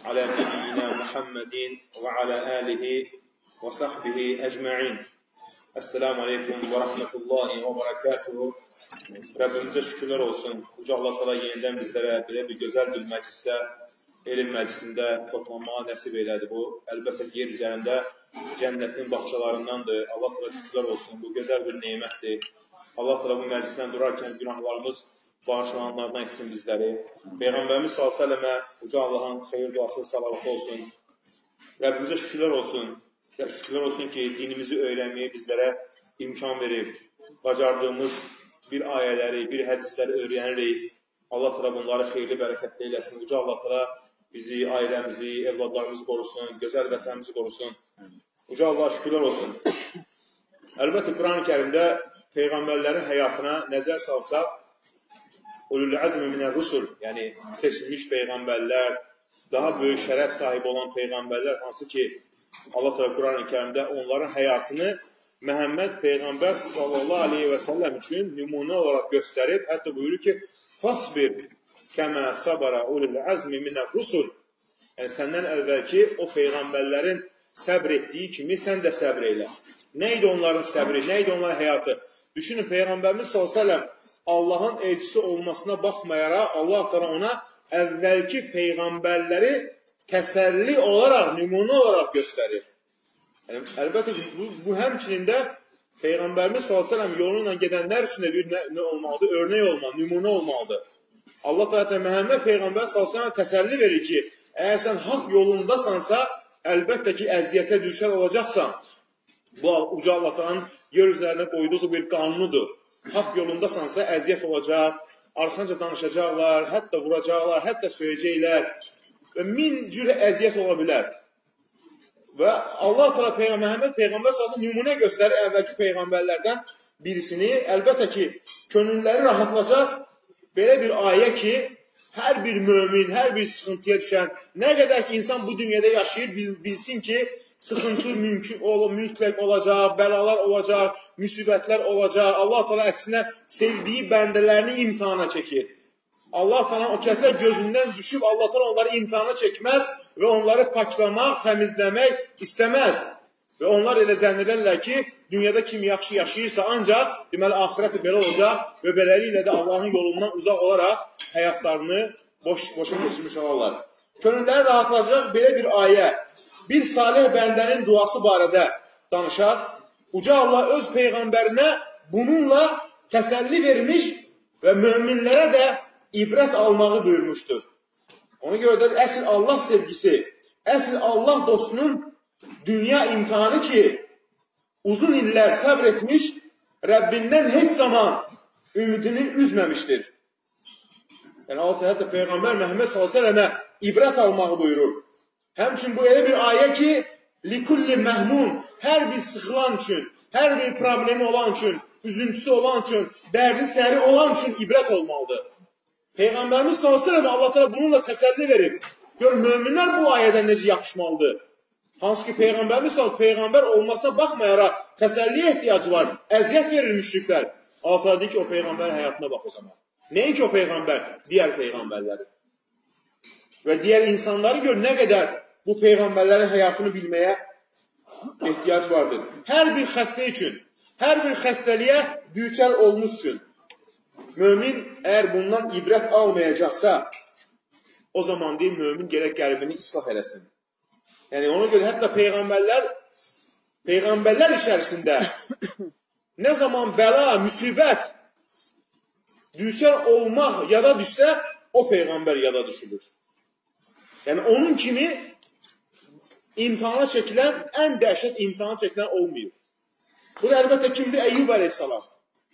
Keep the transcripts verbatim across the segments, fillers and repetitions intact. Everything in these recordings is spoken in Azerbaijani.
على نبينا محمد وعلى آله وصحبه أجمعين. Esselamu Aleyküm ve Rahmetullahi ve Berekatuhu. Rabbimize şükürler olsun. Uca Allah Teala yeniden bizlere böyle bir güzel bir mecliste, elim meclisinde toplanmağa nasip eyledi bu. Elbette yer üzerinde cennetin bahçelarındandır. Allah Teala şükürler olsun. Bu güzel bir nimettir. Allah Teala bu meclisten durarken günahlarımız bağışlananlardan etsin bizleri. Peygamberimiz sallallahu aleyhi ve selleme Uca Allah'ın hayır duası salavatı olsun. Rabbimize şükürler olsun. Şükürler olsun ki dinimizi öğrenmeye bizlere imkan verip, bacardığımız bir ayələri, bir hədisləri öyrənirik. Allah Teala bunları xeyirli, bərəkətli eyləsin. Uca Allah Teala bizi, ailəmizi, evladlarımızı qorusun, gözəl vətənimizi qorusun. Uca Allah'a şükürler olsun. Əlbəttə, Quran-ı Kərimdə Peyğəmbərlərin həyatına nəzər salsaq, ulul azmi minər rusul, yəni seçilmiş Peyğəmbərlər, daha böyük şərəf sahibi olan Peyğəmbərlər, hansı ki, Allah Teala Quran-ı Kərimdə onların həyatını Məhəmməd Peyğəmbər sallallahu aleyhi və səlləm üçün nümunə olaraq göstərib, hətta buyurur ki, fasbir kəmə sabara ulul azmi minər rusul. Yəni, səndən əvvəlki o Peyğəmbərlərin səbr etdiyi kimi sən də səbr eylə. Nə idi onların səbri, nə idi onların həyatı? Düşünün, Peyğəmbərimiz sallallahu aleyhi və səlləm Allahın elçisi olmasına baxmayaraq, Allah Teala ona əvvəlki Peyğəmbərləri təsəlli olaraq, nümunə olaraq göstərir. Yəni, əlbəttə, bu, bu həmçinin də Peyğəmbərimiz sallallahu əleyhi və səlləm yoluyla gedənlər üçün də bir nə, nə olmalıdır? Örnək olmalı, nümunə olmalıdır. Allah Teala Məhəmməd Peyğəmbər sallallahu əleyhi və səlləm təsəlli verir ki, əgər sən haqq yolundasansa, əlbəttə ki, əziyyətə düşər olacaqsan. Bu, Uca Allah Teala'nın yer üzərində qoyduğu bir qanunudur. Haqq yolundasansa, əziyyət olacaq, arxanca danışacaqlar, hətta vuracaqlar, hətta söyləyəcəklər. Və min cür əziyyət ola bilər. Və Allah Teala Peyğəmbər, Məhəmməd Peyğəmbər sallallahu nümunə göstərir əvvəlki Peyğəmbərlərdən birisini. Əlbəttə ki, könülləri rahatlayacaq belə bir ayə ki, hər bir mömin, hər bir sıxıntıya düşən, nə qədər ki, insan bu dünyada yaşayır, bilsin ki, sıxıntı mümkün, mütləq olacaq, bəlalar olacaq, müsibətlər olacaq. Allah Teala əksinə sevdiyi bəndələrini imtihana çəkir. Allah Teala o kəslər gözündən düşüb, Allah Teala onları imtihana çəkməz və onları paklamaq, təmizləmək istəməz. Və onlar elə zənn edərlər ki, dünyada kim yaxşı yaşayırsa ancaq, deməli, ahirət belə olacaq və beləliklə də Allahın yolundan uzaq olaraq həyatlarını boş, boşa geçirmiş olarlar. Könülləri rahatlayacaq belə bir ayə, bir salih bəndənin duası barədə danışaq. Uca Allah öz Peyğəmbərinə bununla təsəlli vermiş və möminlərə də ibrət almağı buyurmuşdur. Ona görə də əsl Allah sevgisi, əsl Allah dostunun dünya imtihanı ki, uzun illər səbr etmiş, Rəbbindən heç zaman ümidini üzməmişdir. Yəni, altı hətta Peyğəmbər Məhəmməd sallallahu əleyhi və səlləmə ibrət almağı buyurur. Həmçin bu elə bir ayə ki, likulli məhmun, hər bir sıxılan üçün, hər bir problemi olan üçün, üzüntüsü olan üçün, dərdi səri olan üçün ibrət olmalıdır. Peyğəmbərimiz sallallahu əleyhi və səlləm Allah Teala bununla təsəlli verir. Gör, möminlər bu ayədən necə yapışmalıdır. Hansı ki, Peyğəmbərimiz sallallahu Peyğəmbər olmasına baxmayaraq təsəlliyə ehtiyacı var. Əziyyət verir müşriklər. Allah Teala deyir ki, o Peyğəmbərin həyatına bax o zaman. Nəyin ki o Peyğəmbər? Digər Peyğəmbərləri. Və digər insanları gör, nə qədər bu Peyğəmbərlərin həyatını bilməyə ehtiyac vardır. Hər bir xəstə üçün, hər bir xəstəliyə düçar olmuş üçün. Mömin əgər bundan ibrət almayacaqsa, o zaman deyil, mömin gərək qəlbini islah eləsin. Yəni, ona görə hətta Peyğəmbərlər, Peyğəmbərlər içərisində nə zaman bəla, müsibət, düşər olmaq yada düşsə, o Peyğəmbər yada düşülür. Yəni, onun kimi imtihana çəkilən, ən dəhşət imtihana çəkilən olmuyor. Bu da əlbəttə kimdir? Əyyub əleyhissalam.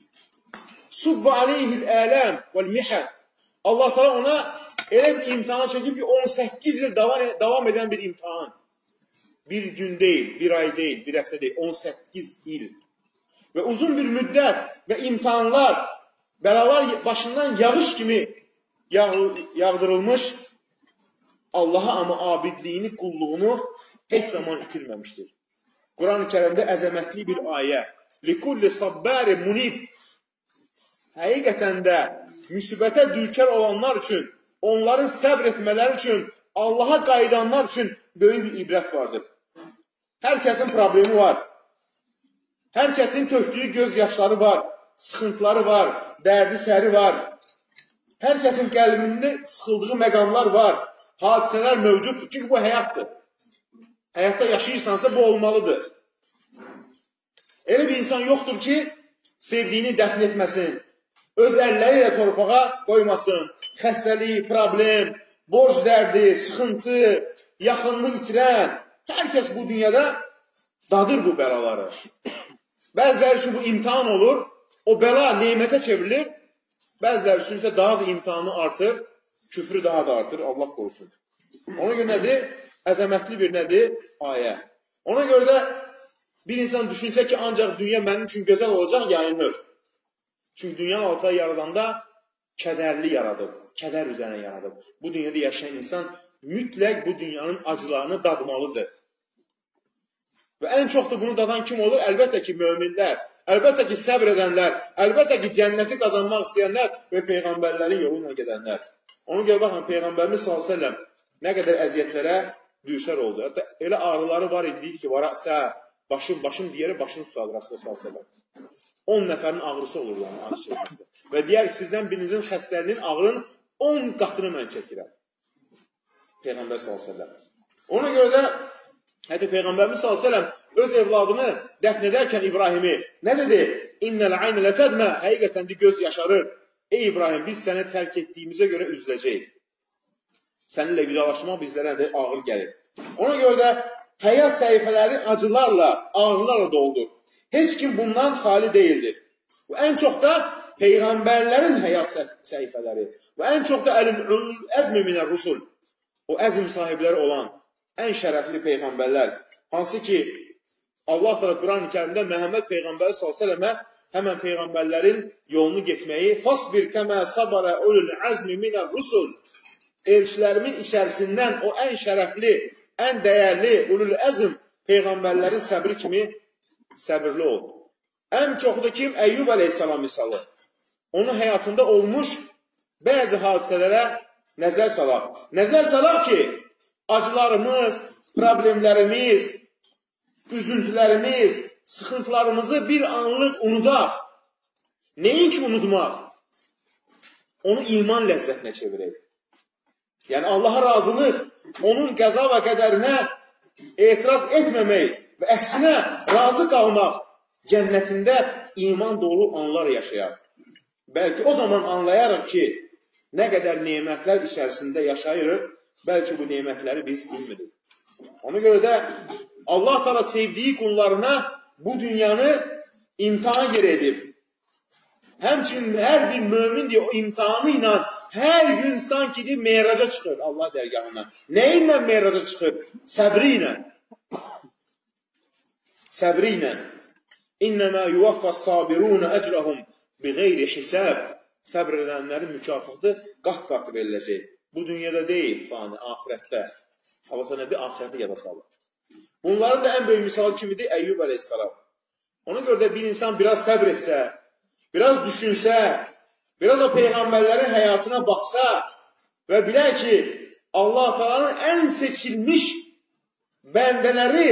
Subba aleyhil ələm vəl-mihən. Allah Teala ona elə bir imtihana çəkib ki, on səkkiz il davam, davam edən bir imtihan. Bir gün deyil, bir ay deyil, bir həftə deyil, on səkkiz il. Və uzun bir müddət və imtihanlar, bəlalar başından yağış kimi yağ, yağdırılmış, Allaha amma abidliyini, qulluğunu heç zaman itirməmişdir. Quran-ı Kərimdə əzəmətli bir ayə. Likulli sabbari munib. Həqiqətən də müsibətə düçar olanlar üçün, onların səbr etmələri üçün Allaha qayıdanlar üçün böyük bir ibrət vardır. Hər kəsin problemi var. Hər kəsin tökdüyü göz yaşları var, sıxıntıları var, dərdi səri var. Hər kəsin qəlbində sıxıldığı məqamlar var, hadisələr mövcuddur. Çünki bu həyatdır. Həyatda yaşayırsansa bu olmalıdır. Elə bir insan yoxdur ki, sevdiyini dəfn etməsin, öz əlləri ilə torpağa qoymasın, xəstəlik, problem, borc dərdi, sıxıntı, yaxınlıq itirən, hər kəs bu dünyada dadır bu bəlaları. Bəziləri üçün bu imtihan olur, o bəla nemətə çevrilir, bəziləri üçün isə daha da imtihanı artır, küfrü daha da artır, Allah qorusun. Ona görə nədir? Əzəmətli bir nədir? Ayə. Ona görə də bir insan düşünsə ki, ancaq dünya mənim üçün gözəl olacaq, yayınır. Çünki dünyanın altına yaradanda kədərli yaradıb, kədər üzərine yaradıb. Bu dünyada yaşayan insan mütləq bu dünyanın acılarını dadmalıdır. Və ən çox da bunu dadan kim olur? Əlbəttə ki, möminlər, əlbəttə ki, səbr edənlər, əlbəttə ki, cənnəti qazanmaq istəyənlər və Peyğəmbərlərin yolu ilə gedənlər. Ona görə baxın, Peyğəmbərimiz sallallahu əleyhi və səlləm nə qədər əziyyətlərə düşər oldu. Hətta elə ağrıları var idi ki, varaqsə, başım, başım deyərək başını tutadı Rasulullah sallallahu əleyhi və səlləm. on nəfərin ağrısı olur yəni acı çəkməsində. Və deyər ki, sizdən birinizin xəstəliyinin ağrının on qatını mən çəkirəm. Peyğəmbər sallallahu əleyhi və səlləm. Ona görə də hətta Peyğəmbərimiz sallallahu əleyhi və səlləm öz evladını dəfn edərkən İbrahimi nə dedi? İnnəl aynə lətədmə, həqiqətən də göz yaşarır. Ey İbrahim, biz səni tərk etdiyimizə görə üzüləcəyik. Səninlə vidalaşmaq bizlərə də ağır gəlir. Ona görə də həyat səhifələri acılarla, ağrılarla doldur. Heç kim bundan xali deyildir. Və ən çox da Peyğəmbərlərin həyat səhifələri və ən çox da əzm minər rusul, o əzm sahibləri olan ən şərəfli Peyğəmbərlər, hansı ki, Allah təala Quran-ı Kərimdə Məhəmməd Peyğəmbəri sallallahu əleyhi və səlləmə həmən Peyğəmbərlərin yolunu getməyi, fasbir kəmə sabara ulul əzmi minər rusul, elçilərimin içərisindən o ən şərəfli, ən dəyərli ulul əzm Peyğəmbərlərin səbri kimi səbirli ol. Ən çoxu da kim? Əyyub əleyhissalam misalı. Onun həyatında olmuş bəzi hadisələrə nəzər salaq. Nəzər salaq ki, acılarımız, problemlərimiz, üzüntülərimiz, sıxıntılarımızı bir anlıq unudaq. Neyin ki unutmaq? Onu iman ləzzətinə çevirək. Yəni Allaha razılıq, onun qəza və qədərinə etiraz etməmək və əksinə razı qalmaq, cənnətində iman dolu anlar yaşayaq. Bəlkə o zaman anlayarıq ki, nə qədər nemətlər içərisində yaşayırıq, bəlkə bu nemətləri biz bilmirik. Ona görə də Allah təala sevdiyi qullarına bu dünyanı imtihan yer edib. Həmçinin hər bir mömin deyə o imtihanı ilə hər gün sanki de meyraca çıxır Allah dərgahına. Nə ilə meyraca çıxır? Səbri ilə. Səbri ilə. İnnəmə yuvaffas sabirun əcrahum bi qeyri hisab. Səbr edənlərin mükafatı qat-qat veriləcək. Bu dünyada deyil, fani, ahirətdə. Allah nədir? Ahirəti yada salır. Bunların da ən böyük misal kimidir? Əyyub əleyhissalam. Ona görə də bir insan biraz səbr etsə, biraz düşünsə, biraz o Peyğəmbərlərin həyatına baxsa və bilər ki, Allah Taala'nın ən seçilmiş bəndələri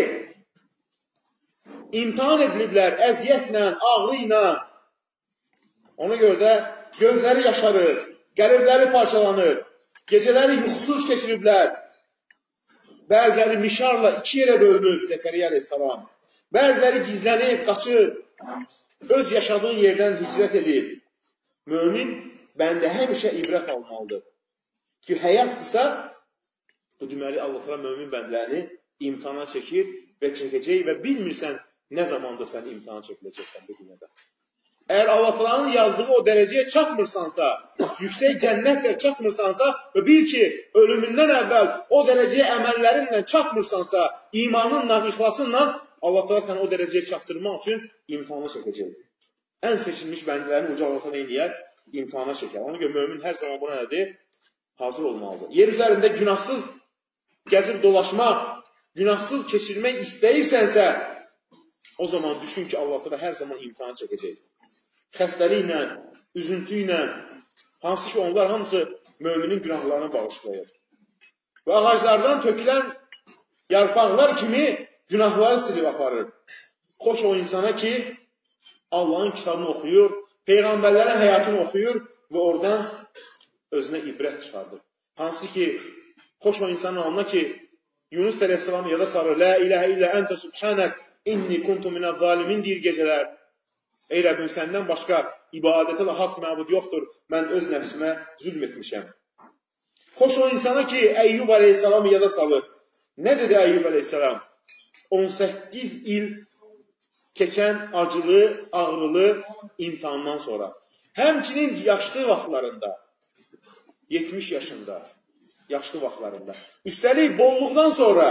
imtihan ediliblər əziyyətlə, ağrı ilə. Ona görə də gözləri yaşarır, qəlbləri parçalanır, gecələri yuxusuz keçiriblər. Bəziləri mişarla iki yerə bölünüb Zəkəriyyə əleyhissalam. Bəziləri gizlənib, qaçıb, öz yaşadığın yerdən hicrət edib. Mömin bəndə həmişə ibrət almalıdır. Ki, həyatdırsa, bu deməli Allah Teala mömin bəndlərini imtihana çəkir və çəkəcək və bilmirsən nə zamanda sən imtihana çəkiləcəksən bu dünyada. Əgər Allah Teala'nın yazdığı o dərəcəyə çatmırsansa, yüksək cənnətlə çatmırsansa və bil ki, ölümündən əvvəl o dərəcəyə əməllərinlə çatmırsansa, imanınla, ixlasınla Allah Teala səni o dərəcəyə çatdırmaq üçün imtihana çəkəcək. Ən seçilmiş bəndələrini uca Allah Teala eləyər, imtihana çəkər. Ona görə mömin hər zaman buna nədir? Hazır olmalıdır. Yer üzərində günahsız gəzib dolaşmaq, günahsız keçirmək istəyirsənsə, o zaman düşün ki, Allah Teala hər zaman imtihana çəkəcək. Xəstəliklə, üzüntü ilə, hansı ki onlar hamısı müminin günahlarını bağışlayır. və ağaclardan tökülən yarpaqlar kimi günahları silib aparır. Xoş o insana ki, Allahın kitabını oxuyur, Peyğəmbərlərin həyatını oxuyur və oradan özünə ibrət çıxardır. Hansı ki, xoş o insanın halına ki, Yunus Aleyhisselam yada sarır. La ilahe illə əntə subhanək, inni kuntu minəz zalimin deyir gecələr. Ey Rəbbim, səndən başqa ibadətə və haqq məbud yoxdur. Mən öz nəfsimə zülm etmişəm. Xoş o insana ki, Əyyub Aleyhisselamı yada salır. Nə dedi Əyyub Aleyhisselam? on səkkiz il keçən acılı, ağrılı imtihandan sonra. Həmçinin yaşlı vaxtlarında, yetmiş yaşında, yaşlı vaxtlarında. Üstəlik bolluqdan sonra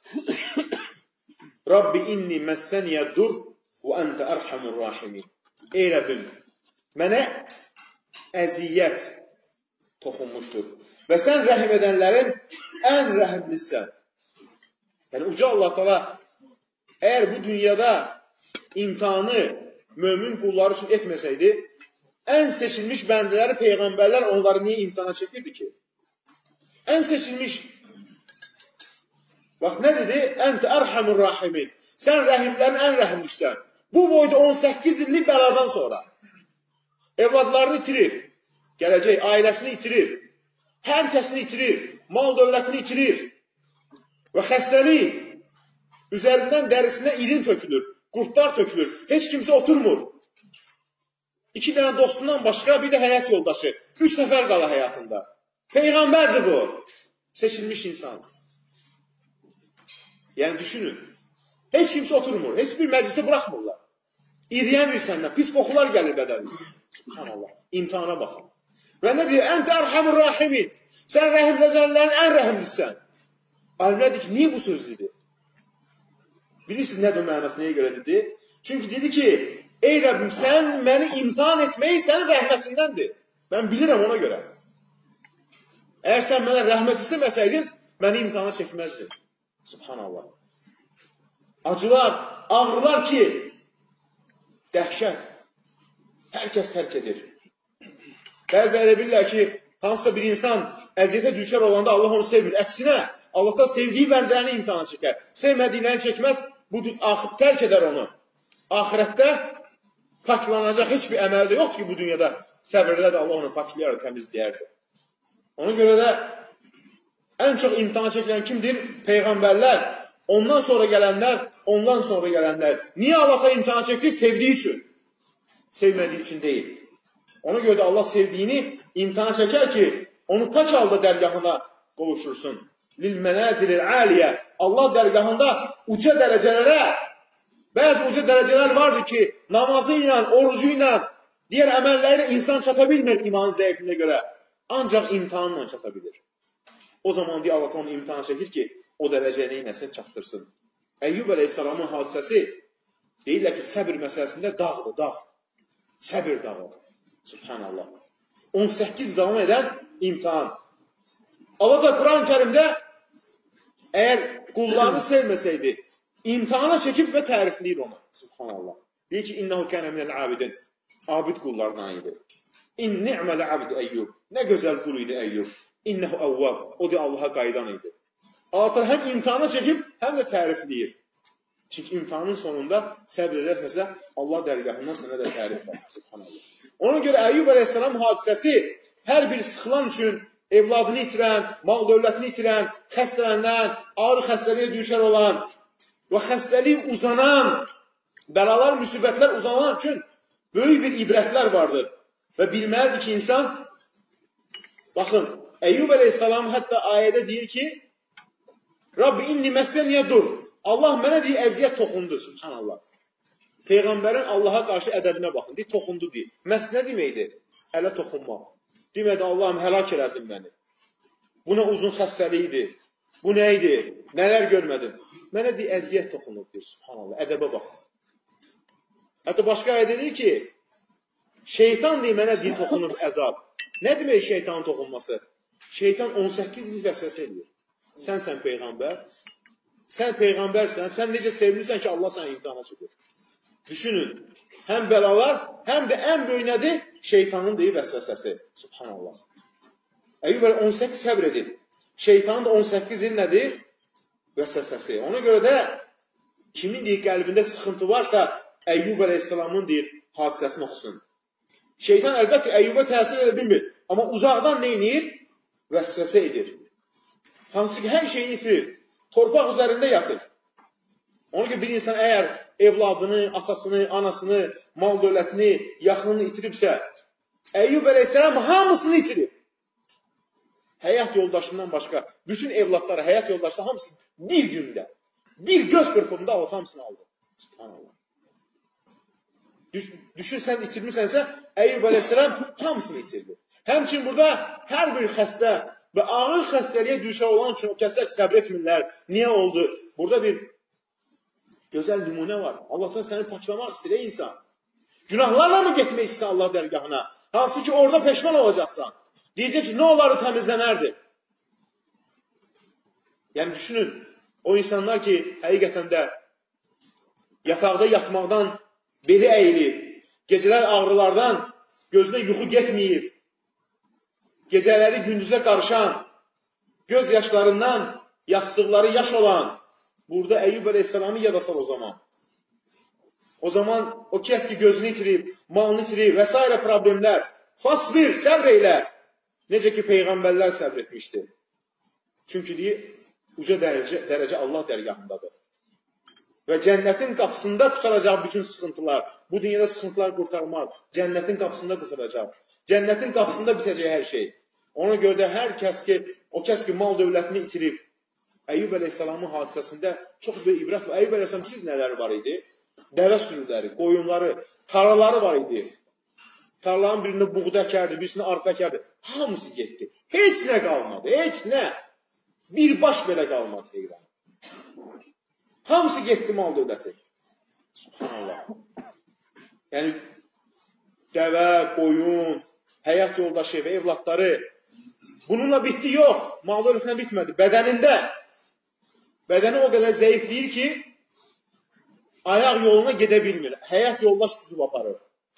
Rabbi inni məssəniyə dur və əntə ərhamur rahimin. Ey Rəbbim, mənə əziyyət toxunmuşdur. Və sən rəhim edənlərin ən rəhimlisən. Yəni, uca Allah Teala əgər bu dünyada imtihanı mömin qulları üçün etməsəydi, ən seçilmiş bəndələri, peyğəmbərlər onları niyə imtihana çəkirdi ki? Ən seçilmiş. Bax, nə dedi? Əntə ərhamur rahimin. Sən rəhimlərin ən rəhimlisən. Bu boyda on səkkiz illik bəladan sonra evladlarını itirir, gələcək, ailəsini itirir, hər kəsini itirir, mal dövlətini itirir və xəstəlik üzərindən dərisinə irin tökülür, qurtlar tökülür, heç kimsə oturmur. İki dənə dostundan başqa bir də həyat yoldaşı, üç nəfər qala həyatında. Peyğəmbərdir bu, seçilmiş insan. Yəni, düşünün, heç kimsə oturmur, heç bir məclisi buraxmırlar. İriyənir səndən, pis qoxular gəlir bədənin. Subhanallah, imtihana baxın. Və nə deyir? Əntə ərhamur rahimin. Sən rəhimlərin ən rəhimlisən. Alimlər deyir ki, niyə bu söz dedi? Bilirsiniz nədir mənası, nəyə görə dedi? Çünki dedi ki, ey Rəbbim, sən məni imtihan etməyi sənin rəhmətindəndir. Mən bilirəm ona görə. Əgər sən mənə rəhmət istəməsəydin, məni imtihana çəkməzdin. Subhanallah. Acılar, ağrılar ki, dəhşət. Hər kəs tərk edir. Bəziləri bilirlər ki, hansısa bir insan əziyyətə düşər olanda Allah onu sevmir. Əksinə, Allah da sevdiyi bəndələrini imtihana çəkər. Sevmədiklərini çəkməz, bu tərk edər onu. Ahirətdə paklanacaq heç bir əməl də yoxdur ki, bu dünyada səbirlə də Allah onu paklayar, təmizləyərdir. Ona görə də ən çox imtihana çəkilən kimdir? Peyğəmbərlər, ondan sonra gələnlər, ondan sonra gələnlər. Niyə Allah'a imtihana çəkdi? Sevdiyi üçün. Sevmədiyi üçün deyil. Ona görə də Allah sevdiyini imtihana çəkər ki, onu pak halda dərgahına qovuşursun. Lil-mənazilil aliyə. Allah dərgahında uca dərəcələrə, bəzi uca dərəcələr vardır ki, namazı ilə, orucu ilə, digər əməlləri insan çata bilmir iman zəifliyə görə. Ancaq imtihanla çata bilir. O zaman deyir, Allah onu imtihana çəkir ki, o dərəcəyə neynəsin, çatdırsın. Əyyub Əleyhisselamın hadisəsi deyirlər ki, səbir məsələsində dağdır, dağ. Səbir dağı. Subhanallah. on səkkiz davam edən imtihan. Allah da Quran-ı Kərimdə əgər qullarını sevməsəydi, imtihana çəkib və tərifləyir onu. Subhanallah. Deyir ki, İnnehu kənə minəl abidin. Abid qullardan idi. İn ni'mələ abid Əyyub. Nə gözəl qul idi Əyyub. İnnehu əvvəb. O da Allaha qaydan idi. Allah həm imtihana çəkib, həm də tərifləyir. Çünki imtihanın sonunda səbr edərsəsə, Allah dərgahından sənə də tərif var. Subhanallah. Ona görə Əyyub Əleyhisselam hadisəsi hər bir sıxılan üçün evladını itirən, mal dövlətini itirən, xəstələnən, ağrı xəstəliyə düşər olan və xəstəlik uzanan, bəlalar, müsibətlər uzanan üçün böyük bir ibrətlər vardır. Və bilməlidir ki, insan, baxın, Əyyub Əleyhisselam hətta ayədə deyir ki, Rabbi inni məssəniyə dur. Allah mənə deyir, əziyyət toxundu, subhanallah. Peyğəmbərin Allaha qarşı ədəbinə baxın, deyir, toxundu deyir. Məs nə deməkdir? Ələ toxunmaq. Demədi, Allahım, həlak elədin məni. Buna uzun xəstəlikdir. Bu nə idi? Nələr görmədim? Mənə deyir, əziyyət toxunub, deyir, subhanallah. Ədəbə baxın. Hətta başqa ayədə deyir ki, şeytan deyir, mənə deyir, toxunub əzab. Nə demək şeytanın toxunması? Şeytan on səkkiz il vəsvəsə edir. Sən sən Peyğəmbər. Sən Peyğəmbərsən, sən necə sevmirsən ki, Allah sənə imtihana çəkir. Düşünün, həm bəlalar, həm də ən böyük nədir? Şeytanın deyir vəsvəsəsi. Subhanallah. Əyyub on səkkiz səbr edib. Şeytanın da on səkkiz il nədir? Vəsvəsəsi. Ona görə də kimin deyir qəlbində sıxıntı varsa, Əyyub əleyhissalamın deyir hadisəsini oxusun. Şeytan əlbəttə Əyyuba təsir edə bilmir. Amma uzaqdan nə edir? Vəsvəsə edir. Hansı ki, hər şeyini itirir. Torpaq üzərində yatır. Ona görə bir insan əgər evladını, atasını, anasını, mal dövlətini, yaxınını itiribsə, Əyyub əleyhissalam hamısını itirib. Həyat yoldaşından başqa, bütün evladları, həyat yoldaşları hamısını bir gündə, bir göz qırpımında o hamısını aldı. Subhanallah. Düşün, sən itirmirsənsə, Əyyub əleyhissalam hamısını itirdi. Həmçin burada hər bir xəstə və ağır xəstəliyə düşər olan üçün o kəsək səbr etmirlər. Niyə oldu? Burada bir gözəl nümunə var. Allah'tan səni paklamaq istəyir ey insan. Günahlarla mı getmək istəyir Allah dərgahına? Hansı ki orada peşman olacaqsan. Deyəcək ki, nə olardı təmizlənərdi? Yəni düşünün, o insanlar ki, həqiqətən də yataqda yatmaqdan beli əyilib, gecələr ağrılardan gözünə yuxu getməyib, gecələri gündüzə qarışan, göz yaşlarından yaxsıqları yaş olan, burada Əyyub əleyhissalamı yada sal o zaman. O zaman o kəs ki gözünü itirib, malını itirib və s. problemlər, fasbir, səbr eylə. Necə ki peyğəmbərlər səbr etmişdi. Çünki deyir, uca dərəcə, dərəcə Allah dərgahındadır. Və cənnətin qapısında qurtaracaq bütün sıxıntılar. Bu dünyada sıxıntılar qurtarmaz. Cənnətin qapısında qurtaracaq. Cənnətin qapısında bitəcək hər şey. Ona görə də hər kəs ki, o kəs ki mal dövlətini itirib, Əyyub əleyhissalamın hadisəsində çox böyük ibrət var. Əyyub əleyhissalam siz nələr var idi? Dəvə sürüləri, qoyunları, taraları var idi. Tarlanın birində buğda əkərdi, birisində arpa əkərdi. Hamısı getdi. Heç nə qalmadı. Heç nə. Bir baş belə qalmadı deyirəm. Hamısı getdi mal dövləti. Subhanallah. Yəni, dəvə, qoyun, həyat yoldaşı və evlatları. Bununla bitdi, yox. Mal dövlətinə bitmədi. Bədənində. Bədəni o qədər zəifləyir ki, ayaq yoluna gedə bilmir. Həyat yoldaş tutub aparır.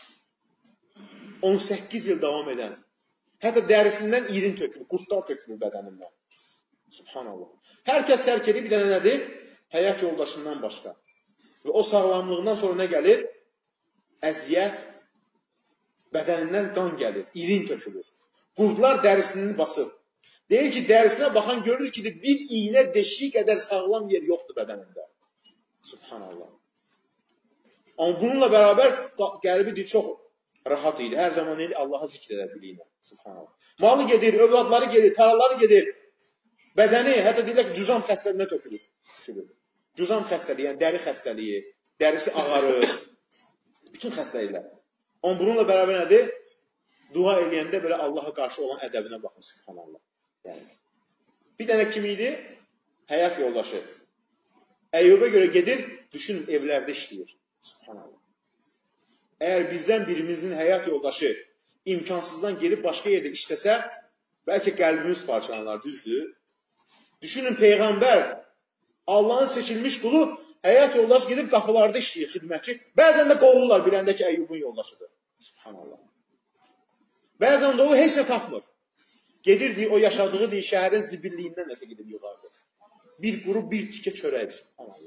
on səkkiz il davam edən. Hətta dərisindən irin tökülür, qurtlar tökülür bədənindən. Subhanallah. Hər kəs tərk edib bir dənə nədir? Həyat yoldaşından başqa. Və o sağlamlığından sonra nə gəlir? Əziyyət, bədənindən qan gəlir, irin tökülür. Qurtlar dərisini basır. Deyir ki, dərisinə baxan görür ki, bir iynə deşik qədər sağlam yer yoxdur bədənində. Subhanallah. Amma bununla bərabər qəlbi deyir, çox rahat idi. Hər zaman idi, Allah'a zikr edə biliyinə. Subhanallah. Malı gedir, övladları gedir, taraları gedir. Bədəni, hətta deyirlər ki, cüzam xəstəliyinə tökülür. Düşürür. Cüzam xəstəliyi, yəni dəri xəstəliyi, dərisi ağarır, bütün xəstəliklər. Amma bununla bərabər nədir? Dua eləyəndə belə Allah'a qarşı olan ədəbinə baxın, subhanallah. Yəni, bir dənə kim idi? Həyat yoldaşı. Əyyub'a görə gedir, düşünün, evlərdə işləyir. Subhanallah. Əgər bizdən birimizin həyat yoldaşı imkansızdan gelib başqa yerdə işləsə, bəlkə qəlbimiz parçalanar, düzdür. Düşünün, Peyğəmbər, Allahın seçilmiş qulu, həyat yoldaşı gedib qapılarda işləyir, xidmətçi. Bəzən də qovurlar, biləndə ki, Əyyubun yoldaşıdır. Subhanallah. Bəzən də o heç nə tapmır. Gedir, deyir, o yaşadığı deyir, şəhərin zibilliyindən nəsə gedib yuxarıdır. Bir quru, bir tikə çörək. Subhanallah.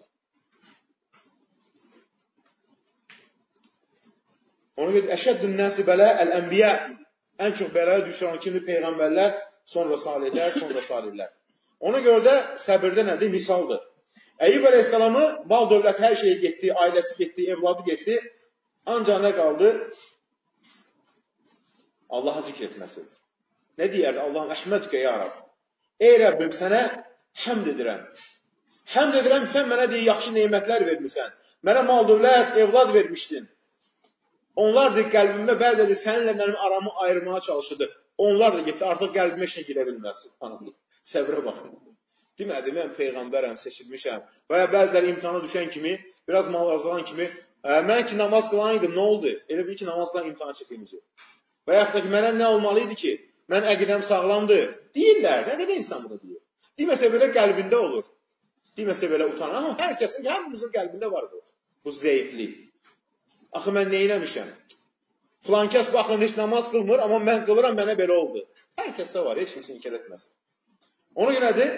Ona görə əşəddün nəsi bələ əl-ənbiyə, ən çox bəlaya düşən kimi peyğəmbərlər, sonra salihlər, sonra salihlər. Ona görə də səbirdə nədir? Misaldır. Əyyub əleyhissalamı mal dövlət hər şeyi getdi, ailəsi getdi, evladı getdi. Ancaq nə qaldı? Allah'a zikr etməsi. Nə deyərdi? Allahım, əhmədkə ya Rab. Ey Rəbbim, sənə həmd edirəm. Həmd edirəm, sən mənə deyir, yaxşı neymətlər vermirsən. Mənə mal dövlət, evlad vermişdin. Onlar da qəlbimdə bəzədir, səninlə mənim aramı ayırmağa çalışırdı. Onlar da getdi, artıq qəlbimə işə girə bilməsin. Səbrə baxın. Demədi, mən Peyğəmbərəm, seçilmişəm. Və ya bəziləri imtihana düşən kimi, biraz mal azılan kimi, mən ki namaz qılan idim, nə oldu? Elə bil ki, namaz qılan imtihana çəkilmişdir. Və yaxud da ki, mənə nə olmalıydı ki, mən əqidəm sağlamdır. Deyirlər, nə qədər insan bunu deyir. Deməsə belə qəlbində olur. Deməsə belə utanır. Amma hər kəsin, həmimizin qəlbində var bu. Bu zəiflik. Axı, mən nə eləmişəm? Filan kəs baxın, heç namaz qılmır, amma mən qılıram, mənə belə oldu. Hər kəsdə var, heç kimsin inkar etməsin. Ona görədir,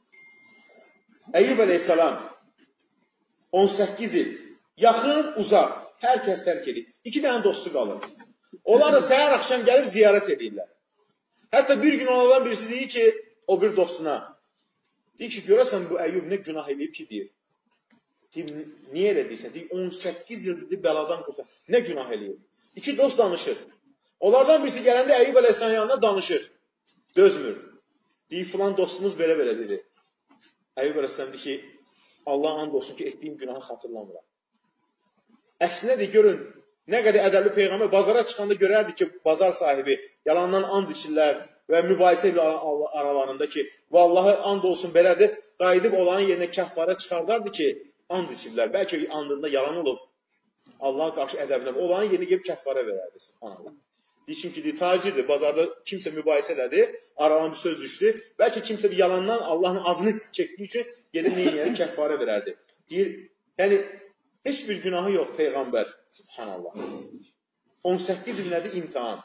Əyyub əleyhissalam on səkkiz il yaxın, uzaq, hər kəs tərk edir. İki dənə dostu qalır. Onlar da səhər axşam gəlib ziyarət edirlər. Hətta bir gün onlardan birisi deyir ki, o bir dostuna, deyir ki, görəsən bu Əyyub nə günah edib ki, deyir. Deyir, niyə elə deyirsən? Deyir, on səkkiz il deyir, bəladan qurtar. Nə günah edib? İki dost danışır. Onlardan birisi gələndə Əyyub əleyhissalam yanına danışır. Dözmür. Deyir, filan dostumuz belə-belə dedi. Əyyub əleyhissalam deyir ki, Allah and olsun ki, etdiyim günahı xatırlamıram. Əksinə deyir, görün, nə qədər ədəbli peyğəmbər bazara çıxanda görərdi ki, bazar sahibi yalandan and içirlər və mübahisə ilə aralarında ki, vallahi and olsun belədir, qayıdıb olanın yerinə kəffarə çıxardardı ki, and içirlər. Bəlkə andında yalan olub, Allaha qarşı ədəbinə, olanın yerinə gəlib kəffarə verərdi. Subhanallah. Deyir, çünki deyir, tacirdir, bazarda kimsə mübahisə elədi, aralan bir söz düşdü, bəlkə kimsə bir yalandan Allahın adını çəkdiyi üçün gedib neynəyəni kəffarə verərdi. Deyir, yəni, heç bir günahı yox Peyğəmbər. Subhanallah. on səkkiz il nədir imtihan.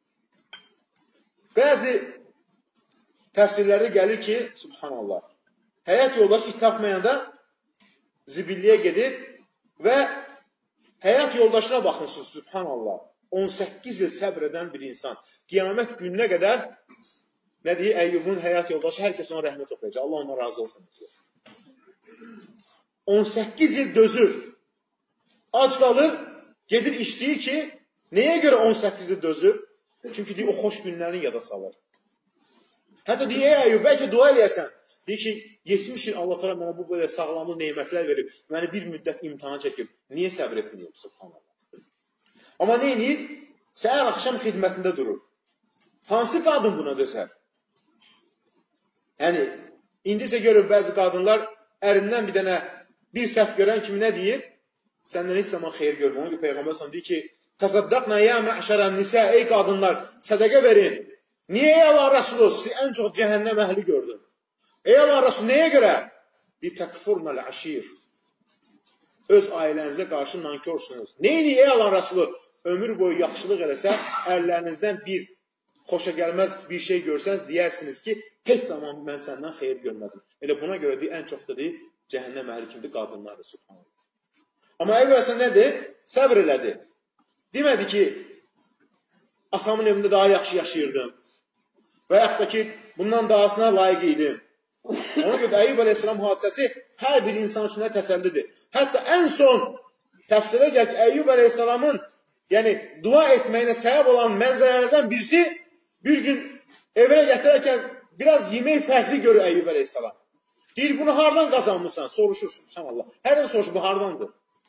Bəzi təfsirlərdə gəlir ki, subhanallah, həyat yoldaş it tapmayanda zibilliyə gedir və həyat yoldaşına baxınsınız, subhanallah. on səkkiz il səbr edən bir insan. Qiyamət gününə qədər, nə deyir, Əyyubun həyat yoldaşı, hər kəs ona rəhmət oxuyacaq. Allah ona razı olsun. on səkkiz il dözür. Ac qalır, gedir işləyir ki, nəyə görə on səkkiz il dözür? Çünki deyir, o xoş günlərini yada salır. Hətta deyir, ey Əyyub, bəlkə dua eləyəsən. Deyir ki, yetmiş il Allah təala mənə bu belə sağlamlı neymətlər verib, məni bir müddət imtihana çəkib. Niyə səbr etməyim? Subhanallah. Amma nə edir? Səhər axşam xidmətində durur. Hansı qadın buna dözər? Yəni, indisə görür bəzi qadınlar ərindən bir dənə bir səhv görən kimi nə deyir? Səndən heç zaman xeyir görmür. Onun ki, Peyğəmbər sallallahu əleyhi və səlləm deyir ki, təsaddaqna ya mə'şərən nisə, ey qadınlar, sədəqə verin. Niyə ey Allah Rəsulü? Siz ən çox cəhənnəm əhli gördün. Ey Allah Rəsulü, nəyə görə? Bir təkfurnəl əşir. Öz ailənizə qarşı nankorsunuz. Neyini ey Allah Rəsulü? Ömür boyu yaxşılıq eləsə, əllərinizdən bir xoşa gəlməz bir şey görsəniz, deyərsiniz ki, heç zaman mən səndən xeyir görmədim. Elə buna görə deyir, ən çox da deyir, cəhənnəm əhli kimdir? Qadınlardır, subhanallah. Amma əvvəlsə nədir? Səbr elədi. Demədi ki, atamın evində daha yaxşı yaşayırdım. Və yaxud da ki, bundan dahasına layiq idim. Ona görə Əyyub əleyhissalam hadisəsi hər bir insan üçün təsəllidir. Hətta ən son təfsirə gəl ki, Əyyub əleyhissalamın yəni dua etməyinə səbəb olan mənzərələrdən birisi bir gün evə gətirərkən biraz yemək fərqli görür Əyyub əleyhissalam. Deyir, bunu hardan qazanmışsan? Soruşur, subhanallah. Hərdən soruşur, bu hardandır?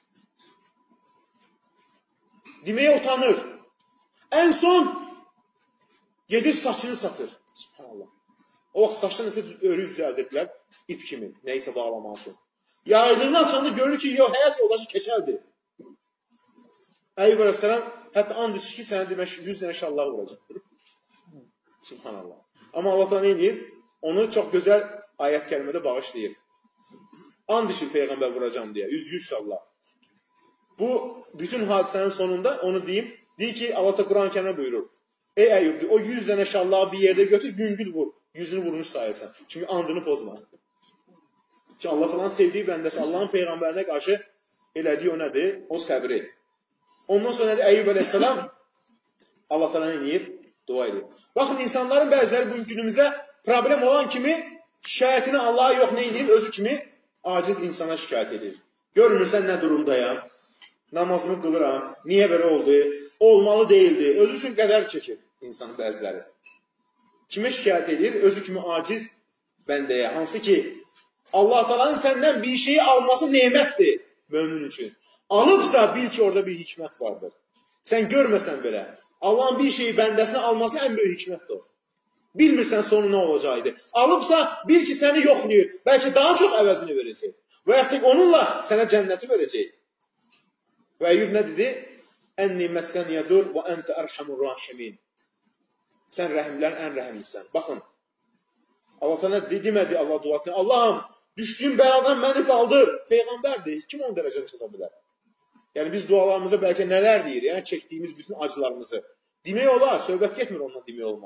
Deməyə utanır. Ən son gedir saçını satır. Subhanallah. O vaxt saçını nəsə örü düzəldirdilər, ip kimi, neysə bağlamaq üçün. Yaylığını açanda görür ki, yox, həyat yoldaşı keçəldir. Əyyub əleyhissalam hətta and içir ki, sənə demək yüz dənə şallah vuracaq. Subhanallah. Amma Allah təala nə edir? Onu çox gözəl ayət kəlmədə bağışlayır. And içir Peyğəmbər vuracam deyə, yüz yüz şallah. Bu, bütün hadisənin sonunda onu deyim, deyir ki, Allah təala Quran-ı Kərimdə buyurur. Ey Əyyub, o yüz dənə şallahı bir yerdə götür, yüngül vur. Yüzünü vurmuş sayırsan. Çünki andını pozma. Çünki Allah falan sevdiyi bəndəsi, Allahın Peyğəmbərinə qarşı elədiyi o nədir? O səbri. Ondan sonra nədir? Əyyub əleyhissalam Allah falan eləyir, dua edir. Baxın, insanların bəziləri bu günümüzə problem olan kimi şikayətini Allah'a yox nə edir? Özü kimi aciz insana şikayət edir. Görmürsən nə durumdayam? Namazımı qılıram. Niyə belə oldu? Olmalı deyildi. Özü üçün qədər çəkir insanın bəziləri. Kimə şikayət edir? Özü kimi aciz bəndəyə. Hansı ki, Allah Taala'nın səndən bir şeyi alması nemətdir mömin üçün. Alıbsa bil ki, orada bir hikmət vardır. Sən görməsən belə. Allahın bir şeyi bəndəsinə alması ən böyük hikmətdir. Bilmirsən sonu nə olacaqdı. Alıbsa bil ki, səni yoxlayır. Bəlkə daha çox əvəzini verəcək. Və yaxud onunla sənə cənnəti verəcək. Və Əyyub nə dedi? Ənni məsən yadur və əntə ərhamur rahimin. Sən rəhimlərin ən rəhimlisən. Baxın, Allah Teala demədi Allah duasını. Allahım, düşdüyüm bəladan məni qaldır. Peyğəmbərdir. Kim on dərəcədə çıxa bilər? Yəni biz dualarımıza bəlkə nələr deyir? Yəni çəkdiyimiz bütün acılarımızı. Demək olar, söhbət getmir ondan demək olmaz.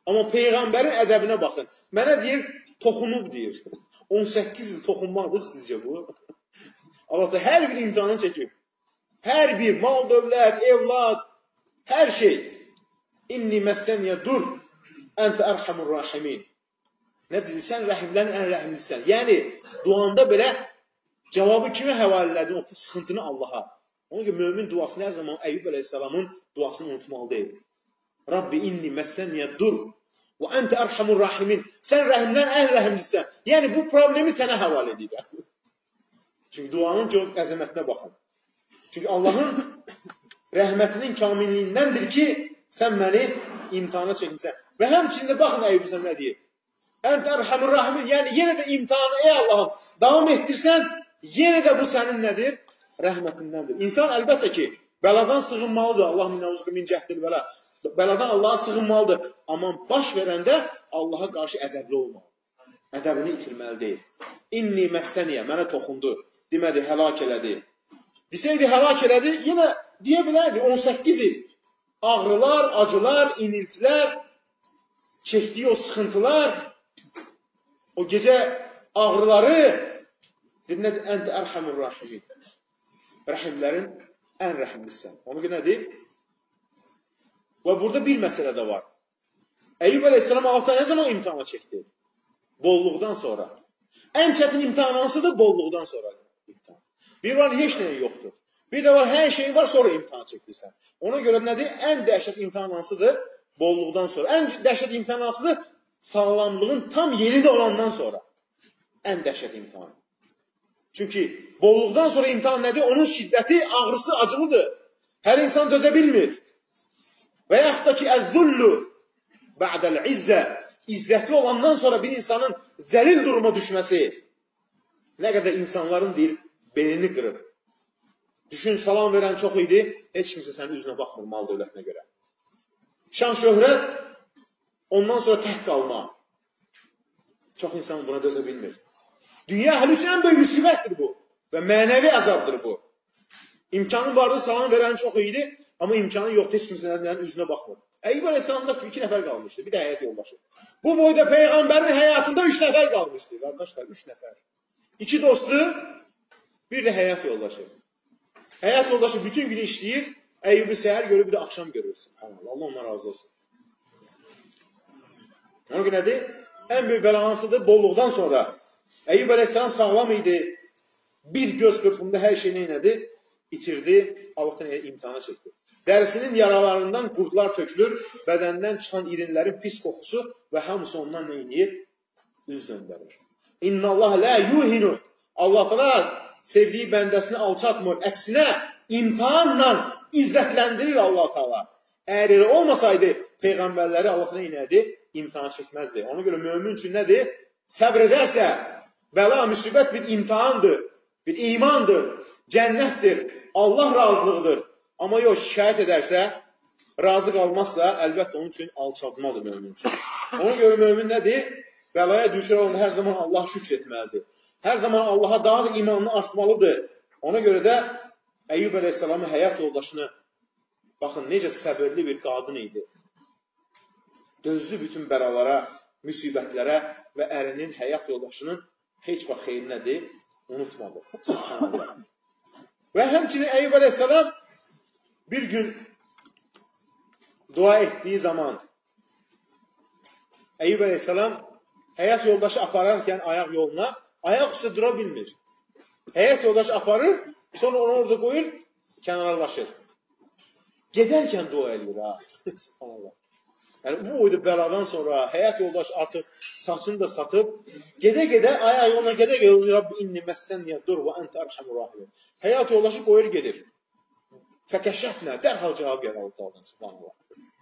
Amma Peyğəmbərin ədəbinə baxın. Mənə deyir, toxunub deyir. on səkkiz il toxunmaqdır sizcə bu. Allah da hər bir imtihanı çəkib. Hər bir mal, dövlət, evlad, hər şey. İnni məssəniyə dur, əntə ərhamur rahimin. Nə deyir? Sən rəhimlərin ən rəhimlisən. Yəni, duanda belə cavabı kimə həvalə elədin? O sıxıntını Allaha. Ona görə mömin duasını hər zaman Əyyub əleyhissalamın duasını unutmalı deyil. Rabbi inni məssəniyə dur və əntə ərhamur rahimin. Sən rəhimlərin ən rəhimlisən. Yəni, bu problemi sənə həvalə edirəm. Çünki duanın əzəmətinə baxın. Çünki Allahın rəhmətinin kamilliğindəndir ki, sən məni imtihana çəkmişsən. Və həmçində baxın Əyyub sən nə deyir? Əntə ərhamur rahimin. Yəni, yenə də imtihanı, ey Allahım, davam etdirsən, yenə də bu sənin nədir? Rəhmətindəndir. İnsan əlbəttə ki, bəladan sığınmalıdır. Allah minəvuzqı min cəhdil bəla. Bəladan Allaha sığınmalıdır. Amma baş verəndə Allaha qarşı ədəbli olmalı. Ədəbini itirməli deyil. İnni məssəniyə, mənə toxundu. Demədi, həlak elədi. Desəydi, həlak elədi, yenə deyə bilərdi. on səkkiz il. Ağrılar, acılar, iniltilər, çəkdiyi o sıxıntılar, o gecə ağrıları, dedi, nədir? Əntə ərhamur rahimin. Rəhimlərin ən rəhimlisən. Onu görə nədir? Və burada bir məsələ də var. Əyyub əleyhissalam Allah nə zaman imtihana çəkdi? Bolluqdan sonra. Ən çətin imtihan hansıdır? Bolluqdan sonra. Bir var, heç nəyin yoxdur. Bir də var, hər şeyin var, sonra imtihan çəkdirsən. Ona görə nədir? Ən dəhşət imtihan hansıdır? Bolluqdan sonra. Ən dəhşət imtihan hansıdır? Sağlamlığın tam yerində olandan sonra. Ən dəhşət imtihan. Çünki bolluqdan sonra imtihan nədir? Onun şiddəti, ağrısı acılıdır. Hər insan dözə bilmir. Və yaxud da ki, əz-zullu ba'dəl-izzə, izzətli olandan sonra bir insanın zəlil duruma düşməsi, nə qədər insanların deyir, belini qırıb. Düşün, salam verən çox idi, heç kimsə sənin üzünə baxmır mal dövlətinə görə. Şan şöhrət, ondan sonra tək qalma. Çox insan buna dözə bilmir. Dünya əhli üçün ən böyük müsibətdir bu. Və mənəvi əzabdır bu. İmkanın vardı, salam verən çox idi, amma imkanı yoxdur, heç kimsələrin üzünə baxmır. Əyyub əleyhissalamda iki nəfər qalmışdı, bir də həyat yoldaşı. Bu boyda Peyğəmbərin həyatında üç nəfər qalmışdı. Qardaşlar, üç nəfər. İki dostu, bir də həyat yoldaşı. Həyat yoldaşı bütün gün işləyir, Əyyubu səhər görür, bir də axşam görür. Allah ondan razı olsun. Ona görə nədir? Ən böyük bəla hansıdır? Bolluqdan sonra. Əyyub əleyhissalam sağlam idi. Bir göz qırpımında hər şey neynədir? İtirdi, Allahdan imtihana çəkdi. Dərisinin yaralarından qurdlar tökülür, bədəndən çıxan irinlərin pis qoxusu və hamısı ondan neyniyir? Üz döndərir. İnna Allah la yuhinu. Allah təala sevdiyi bəndəsini alçatmır. Əksinə imtihanla izzətləndirir Allah təala. Əgər elə olmasaydı peyğəmbərləri Allah təala neynədi? İmtihana çəkməzdi. Ona görə mömin üçün nədir? Səbr edərsə, bəla, müsibət bir imtihandır, bir imandır, cənnətdir, Allah razılığıdır. Amma yox, şikayət edərsə, razı qalmazsa, əlbəttə onun üçün alçaltmadır mömin üçün. Ona görə mömin nədir? Bəlaya düşər olanda hər zaman Allah şükr etməlidir. Hər zaman Allaha daha da imanını artmalıdır. Ona görə də Əyyub əleyhissalamın həyat yoldaşını, baxın, necə səbirli bir qadın idi. Dözdü bütün bəlalara, müsibətlərə və ərinin həyat yoldaşının heç vaxt xeyri nədir? Unutmadı. Subhanallah. Və həmçinin Əyyub əleyhissalam bir gün dua etdiyi zaman Əyyub əleyhissalam həyat yoldaşı apararkən ayaq yoluna ayaq üstə dura bilmir. Həyat yoldaşı aparır, sonra onu orada qoyur, kənarlaşır. Gedərkən dua edir, ha. Subhanallah. Yəni, bu boyda bəladan sonra həyat yoldaşı artıq saçını da satıb, gedə-gedə, ayaq yoluna gedə-gedə, Rabbi inni məssənniyə dur və əntə ərhamur rahim. Həyat yoldaşı qoyur gedir. Fəkəşəfnə, dərhal cavab gəlir Allah-Teala'dan, subhanallah.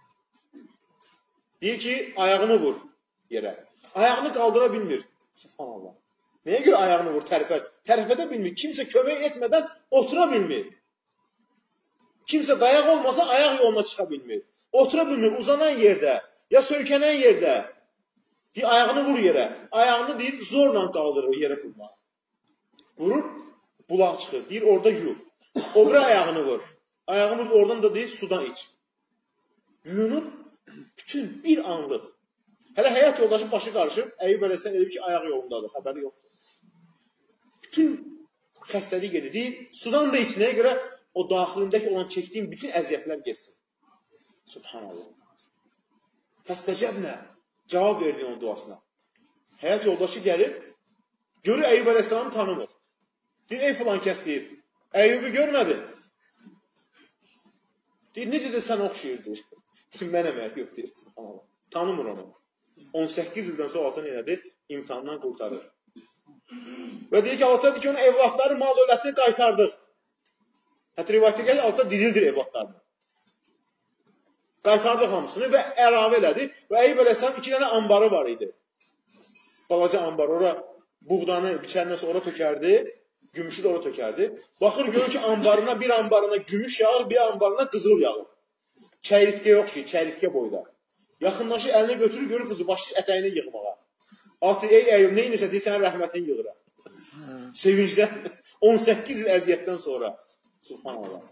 Deyir ki, ayağını vur yerə. Ayağını qaldıra bilmir, subhanallah. Nəyə görə ayağını vur, tərpət? Tərpədə bilmir, kimsə kömək etmədən otura bilmir. Kimsə dayaq olmasa ayaq yoluna çıxa bilmir. Otura bilmir, uzanan yerdə, ya söykənən yerdə. Deyir, ayağını vur yerə. Ayağını deyir, zorla qaldırır yerə vurmağa. Vurur, bulaq çıxır. Deyir, orada yuyur. O biri ayağını vur. Ayağını vur, oradan da deyir, sudan iç. Yuyunur, bütün bir anlıq Hələ həyat yoldaşı başı qarışıb, Əyyub əleyhissalam elə ki, ayaq yolundadır, xəbəri yoxdur. Bütün xəstəlik gedir. Deyir, sudan da içinəyə görə o daxilindəki olan çəkdiyim bütün əziyyətlər geçsin. Subhanallah. Fəstəcəbnə. Cavab verdi onun duasına. Həyat yoldaşı gəlir, görür Əyyub əleyhissalamı tanımır. Deyir, ey filan kəs deyir, Əyyubu görmədi. Deyir, necə də sən oxşayır, deyir. Mənəm Əyyub, deyir. Subhanallah. Tanımır onu. on səkkiz ildən sonra ata neyədir? İmtihandan qurtarır. Və deyir ki, Allah deyir ki, onun evlatları mal dövlətini qaytardıq. Hətta rivayətdə gəlir, Allah dirildir evlatlarını. Qaytardıq hamısını və əlavə elədi. Və Əyyub əleyhissalam iki dənə ambarı var idi. Balaca ambar, ora buğdanı biçəndən sonra tökərdi, gümüşü də ora tökərdi. Baxır, görür ki, ambarına, bir ambarına gümüş yağır, bir ambarına qızıl yağır. Çəyirtkə yox ki, çəyirtkə boyda. Yaxınlaşı əlini götürür, görür qızı, başlayır ətəyini yığmağa. Altı, ey Əyyub, neynəsə deyir, sənin rəhmətini yığıram. Sevincdən, on səkkiz il əziyyətdən sonra. Subhanallah.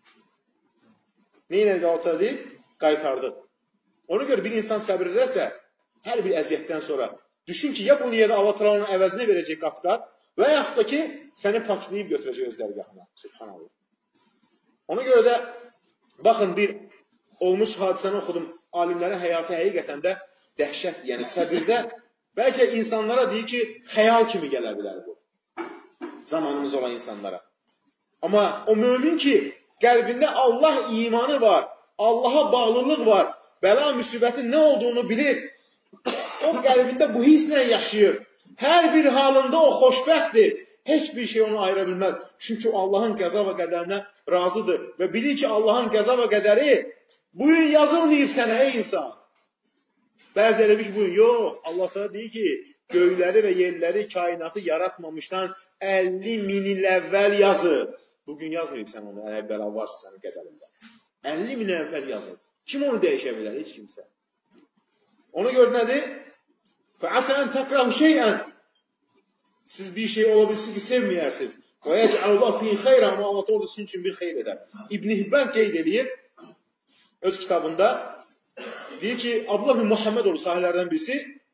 Neynədir altı deyir? Qaytardıq. Ona görə bir insan səbir edərsə, hər bir əziyyətdən sonra, düşün ki, ya bu niyyədə Allah təalanın əvəzini verəcək qat-qat və yaxud da ki, səni paklayıb götürəcək öz dərgahına. Subhanallah. Ona görə də, baxın, bir olmuş hadisəni oxudum. Alimlərin həyatı həqiqətən də dəhşətdir. Yəni, səbirdə bəlkə insanlara deyir ki, xəyal kimi gələ bilər bu. Zamanımız olan insanlara. Amma o mömin ki, qəlbində Allah imanı var, Allaha bağlılıq var, bəla müsibətin nə olduğunu bilir, o qəlbində bu hisslə yaşayır. Hər bir halında o xoşbəxtdir. Heç bir şey onu ayıra bilməz. Çünki Allahın qəza və qədərinə razıdır. Və bilir ki, Allahın qəza və qədəri bugün yazılmayıb sənə, ey insan. Bəziləri bir ki, bugün, yox, Allah təala deyir ki, göyləri və yerləri, kainatı yaratmamışdan əlli min il əvvəl yazıb. Bugün yazmayıb sən onu, əgər bəla varsa sənin qədərində. əlli min əvvəl yazıb. Kim onu dəyişə bilər? Heç kimsə. Ona görə nədir? فَعَسَى أَنْ تَقْرَهُ شَيْئًا. Siz bir şey ola bilsin ki, sevməyərsiniz. وَيَجْعَلُ اللّٰهُ فِي خَيْرًا. Amma Allah orada sizin üçün bir xeyr edər. İbn-i Hibban qeyd edir, öz kitabında, deyir ki, Abdullah bin Muhammed olur sahillərdən birisi,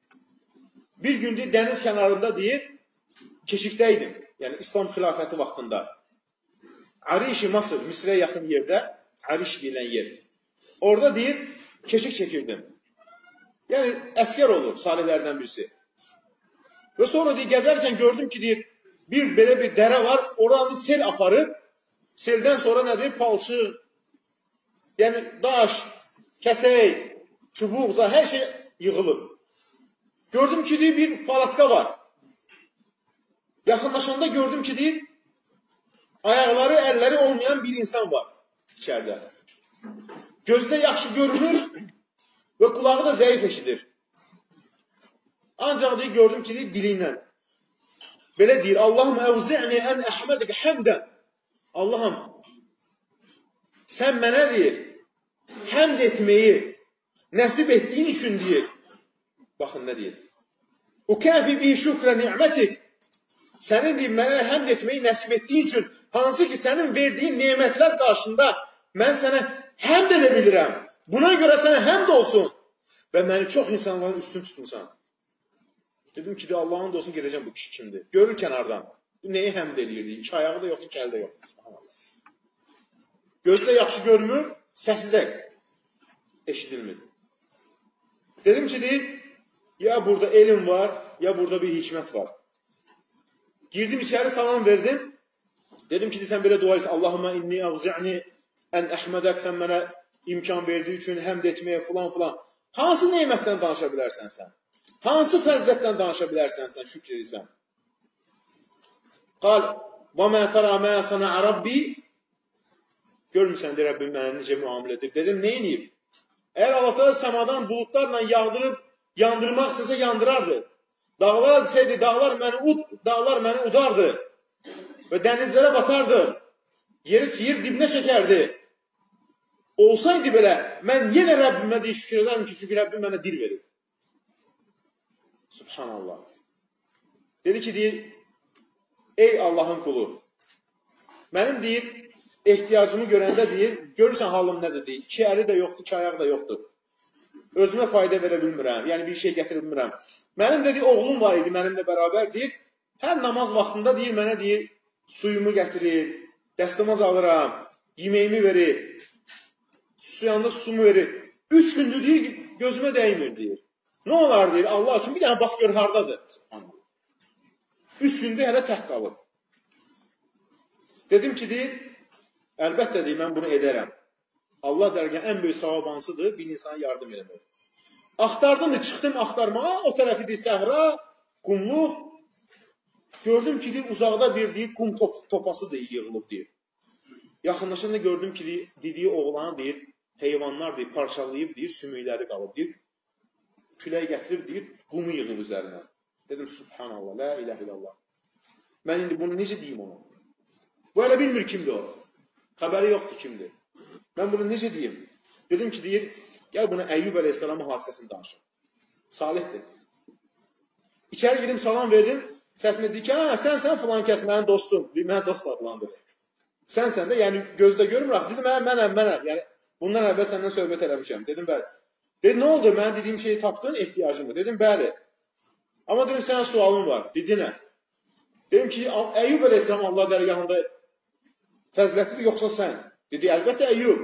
bir gün deyir, dəniz kənarında deyir, keşikdəydim. Yəni, İslam xilafəti vaxtında. Ariş-i Masr, Misrəyə yaxın yerdə, Ariş deyilən yer. Orada deyir, keşik çəkirdim. Yəni, əskər olur salihlərdən birisi. Və sonra deyir, gəzərkən gördüm ki, deyir, bir belə bir dərə var, oradan sel aparıb, seldən sonra nədir? Palçıq, yəni daş, kəsək, çubuq, hər şey yığılıb. Gördüm ki, deyir, bir palatka var. Yaxınlaşanda gördüm ki, deyir, ayaqları, əlləri olmayan bir insan var içərdə. Gözdə yaxşı görünür və qulağı da zəif eşidir. Ancaq deyir, gördüm ki, deyir, dilindən. Belə deyir, Allahım əvzi'ni ən əhmədək həmdən. Allahım, sən mənə deyir, həmd etməyi nəsib etdiyin üçün deyir. Baxın, nə deyir? Ukəfi bi şükrə ni'mətik. Sənin deyir, mənə həmd etməyi nəsib etdiyin üçün, hansı ki, sənin verdiyin nemətlər qarşında mən sənə həmd edə bilirəm. Buna görə sənə həmd olsun. Və məni çox insanların üstün tutmuşsan. Dedim ki, Allah'ın da olsun, gedəcəm bu kişi kimdir? Görür kənardan. Bu neyi həmd edirdi? İki ayağı da yoxdur, iki əli də yoxdur. Gözü də yaxşı görmür, səsi də eşidilmir. Dedim ki, deyir, ya burada elm var, ya burada bir hikmət var. Girdim içəri, salam verdim. Dedim ki, sən belə dua etsin. Allahümə inni əvzi'ni ən əhmədək, sən mənə imkan verdiyi üçün həmd etməyə filan filan. Hansı neymətdən danışa bilərsən sən? Hansı fəzlətdən danışa bilərsən sən, şükr edirsən? Qal, və mə tərə mə sənə Rabbi. Görmürsən, deyir, Rəbbim mənə necə müamilə edir. Dedim, neyniyib? Əgər Allah təala səmadan buludlarla yağdırıb, yandırmaq istəsə yandırardı. Dağlara desəydi, dağlar məni ud, dağlar məni udardı. Və dənizlərə batardı. Yeri yer dibinə çəkərdi. Olsaydı belə, mən yenə Rəbbimə deyə şükür edərdim ki, çünki Rəbbim mənə dil verir. Subhanallah. Dedi ki, deyir, ey Allahın qulu, mənim deyir, ehtiyacımı görəndə deyir, görürsən halım nədir deyir, iki əli də yoxdur, iki ayağı da yoxdur. Özümə fayda verə bilmirəm, yəni bir şey gətirə bilmirəm. Mənim dedi, oğlum var idi, mənimlə bərabər deyir, hər namaz vaxtında deyir, mənə deyir, suyumu gətirir, dəstəmaz alıram, yeməyimi verir, suyanda sumu verir. Üç gündür deyir, gözümə dəymir deyir. Nə olar deyir, Allah üçün bir dənə bax gör hardadır. Üç gündür hələ tək qalır. Dedim ki, deyir, əlbəttə deyir, mən bunu edərəm. Allah dərgən ən böyük savab hansıdır, bir insana yardım eləmək. Axtardım, çıxdım axtarmağa, o tərəfi deyir, səhra, qumluq. Gördüm ki, deyir, uzaqda bir deyir, qum top, topası deyir, yığılıb deyir. Yaxınlaşanda gördüm ki, deyir, dediyi oğlanı deyir, heyvanlar deyir, parçalayıb deyir, sümükləri qalıb deyir. Küləyi gətirib deyir, qumu yığıb üzərinə. Dedim, subhanallah, la ilahe illallah. Mən indi bunu necə deyim ona? Bu elə bilmir kimdir o. Xəbəri yoxdur kimdir. Mən bunu necə deyim? Dedim ki, deyir, gəl buna Əyyub əleyhissalamın hadisəsini danışım. Salihdir. İçəri girdim, salam verdim. Səsində deyir ki, hə, sən, sən filan kəs, mənim dostum. Deyir, mənə dost adlandırır. Sən sən də, yəni gözdə görmürəm. Dedim, hə, mənəm, mənəm. Yəni, bundan əvvəl səndən söhbət eləmişəm. Dedim, bəli. Dedi, nə oldu? Mən dediyim şeyi tapdın, ehtiyacımı. Dedim, bəli. Amma dedim, sənin sualın var. Dedi, nə? Dedim ki, Əyyub əleyhissalam Allah dərgahında fəzilətlidir, yoxsa sən? Dedi, əlbəttə Əyyub.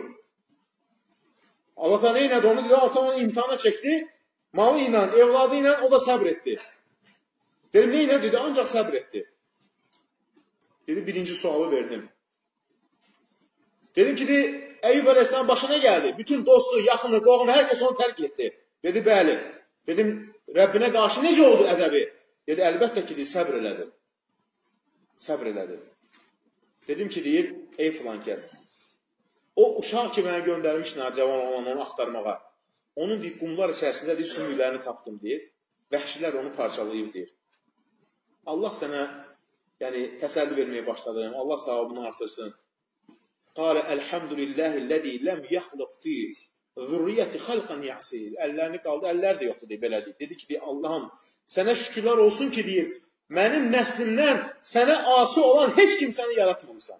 Allah da neynədir onu? Dedi, Allah onu imtihana çəkdi. Malı ilə, evladı ilə o da səbr etdi. Dedim, neynə? Dedi, ancaq səbr etdi. Dedi, birinci sualı verdim. Dedim ki, dedi, Əyyub əleyhissalam başına gəldi. Bütün dostu, yaxını, qoğunu, hər kəs onu tərk etdi. Dedi, bəli. Dedim, Rəbbinə qarşı necə oldu ədəbi? Dedi, əlbəttə ki, səbr elədi. Səbr elədi. Dedim ki, deyir, ey filan kəs, o uşaq ki, mənə göndərmişdin, cavan olan onu axtarmağa, onun deyir, qumlar içərisində deyir, sümüklərini tapdım, deyir, vəhşilər onu parçalayıb, deyir. Allah sənə yəni, təsəlli verməyə başladım, Allah savabını artırsın. Qalə, əlhəmdülilləhilləzi ləm yaxlıq fi zürriyyəti xalqan yəxsil. Əllərini qaldı, əllər də yoxdur, deyir, belə deyir. Dedi ki, deyir, Allahım, sənə şükürlər olsun ki, deyir, mənim nəslimdən sənə asi olan heç kim səni yaratmamısan.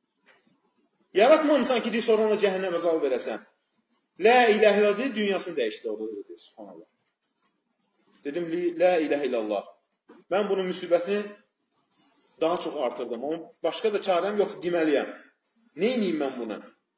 Yaratmamısan ki, deyir, sonra ona cəhənnəm əzabı verəsən. La ilahe illallah deyir, dünyasını dəyişdi orada, deyir, subhanallah. Dedim, la ilahe illallah. Mən bunun müsibətini daha çox artırdım. Onun başqa da çarəm yox, deməliyəm. Neyniyim mən buna?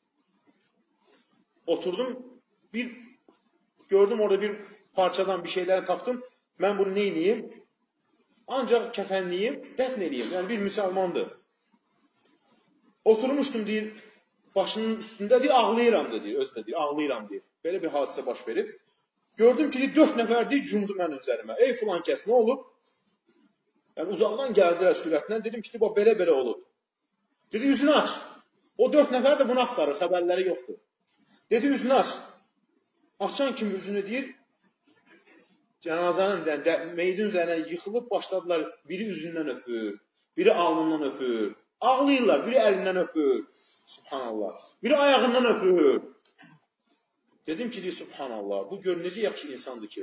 Oturdum, bir gördüm orada bir parçadan bir şeyləri tapdım. Mən bunu neyniyim? Ancaq kəfənliyim, dəfn eləyim. Yəni bir müsəlmandır. Oturmuşdum, deyir, başının üstündə, deyir, ağlayıram, deyir, özünə, deyir, ağlayıram, deyir. Belə bir hadisə baş verir. Gördüm ki, deyir, dörd nəfər, deyir, cumdu mən üzərimə. Ey filan kəs, nə olub? Yəni uzaqdan gəldilər sürətlə, dedim ki, deyir, belə-belə olub. Dedi, üzünü aç. O dörd nəfər də bunu axtarır, xəbərləri yoxdur. Dedi, üzünü aç. Açan kimi üzünü deyir, cənazanın, yəni, meydin üzərinə yıxılıb başladılar, biri üzündən öpür, biri alnından öpür, ağlayırlar, biri əlindən öpür, subhanallah, biri ayağından öpür. Dedim ki, deyir, subhanallah, bu gör necə yaxşı insandır ki,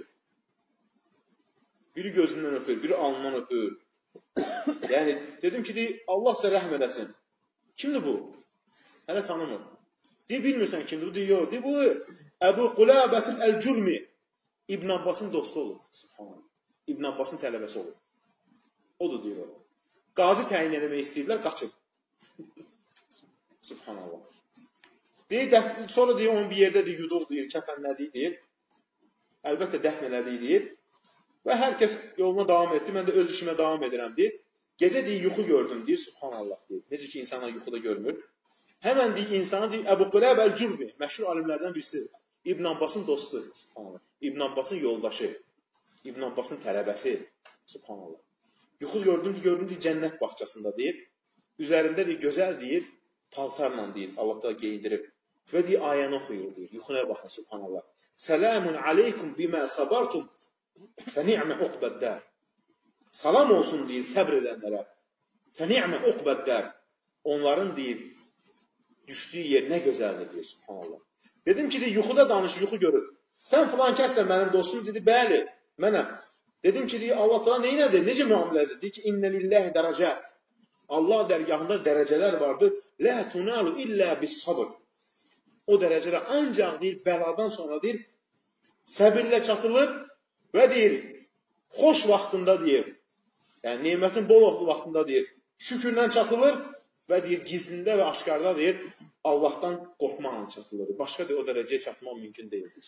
biri gözündən öpür, biri alnından öpür. Yəni, dedim ki, deyir, Allah sizə rəhm eləsin. Kimdir bu? Hələ tanımır. Deyir, bilmirsən kimdir? Deyir, yox. Deyir, bu Əbu Quləbətil Əl-Cürmi İbn Abbasın dostu olur. Subhanallah. İbn Abbasın tələbəsi olur. Odur, deyir o. Qazi təyin eləmək istəyirlər, qaçıb. Subhanallah. Deyir, dəf sonra deyir, onun bir yerdə deyir, yuduq deyir, kəfənlədiyi deyir. Əlbəttə dəfn elədiyi deyir. Və hər kəs yoluna davam etdi. Mən də öz işimə davam edirəm, deyir. Gecə deyir, yuxu gördüm, deyir, subhanallah, deyir. Necə ki, insanlar yuxuda görmür. Həmən deyir, insana deyir, Əbu Quləb Əl-Cürmi, məşhur alimlərdən birisi. İbn Abbasın dostu, subhanallah. İbn Abbasın yoldaşı, İbn Abbasın tələbəsi, subhanallah. Yuxu gördüm, gördüm, deyir, cənnət bağçasında, deyir. Üzərində, deyir, gözəl, deyir, paltarla, deyir, Allah da geyindirib. Və deyir, ayəni oxuyur, deyir, yuxuya baxın, subhanallah. Sələmun aleykum bimə sabartum, fəni'mə uqbəddər. Salam olsun, deyir, səbr edənlərə. Fəni'mə uqbəddər. Onların, deyir, düşdüyü yer nə gözəldir, deyir, subhanallah. Dedim ki, deyir, yuxuda danış, yuxu görür. Sən filan kəssən mənim dostum, dedi, bəli, mənəm. Dedim ki, deyir, Allah da neynədir, necə müamilədir? Deyir ki, innə lilləhi dərəcət. Allah dərgahında dərəcələr vardır. Lə tunalu illə bis sabr. O dərəcələr ancaq, deyir, bəladan sonra, deyir, səbirlə çatılır və deyir, xoş vaxtında deyir, yəni nemətin bol vaxtında deyir, şükürlə çatılır və deyir, gizlində və aşkarda deyir, Allahdan qorxmaqla çatılır. Başqa deyir, o dərəcəyə çatmaq mümkün deyildir.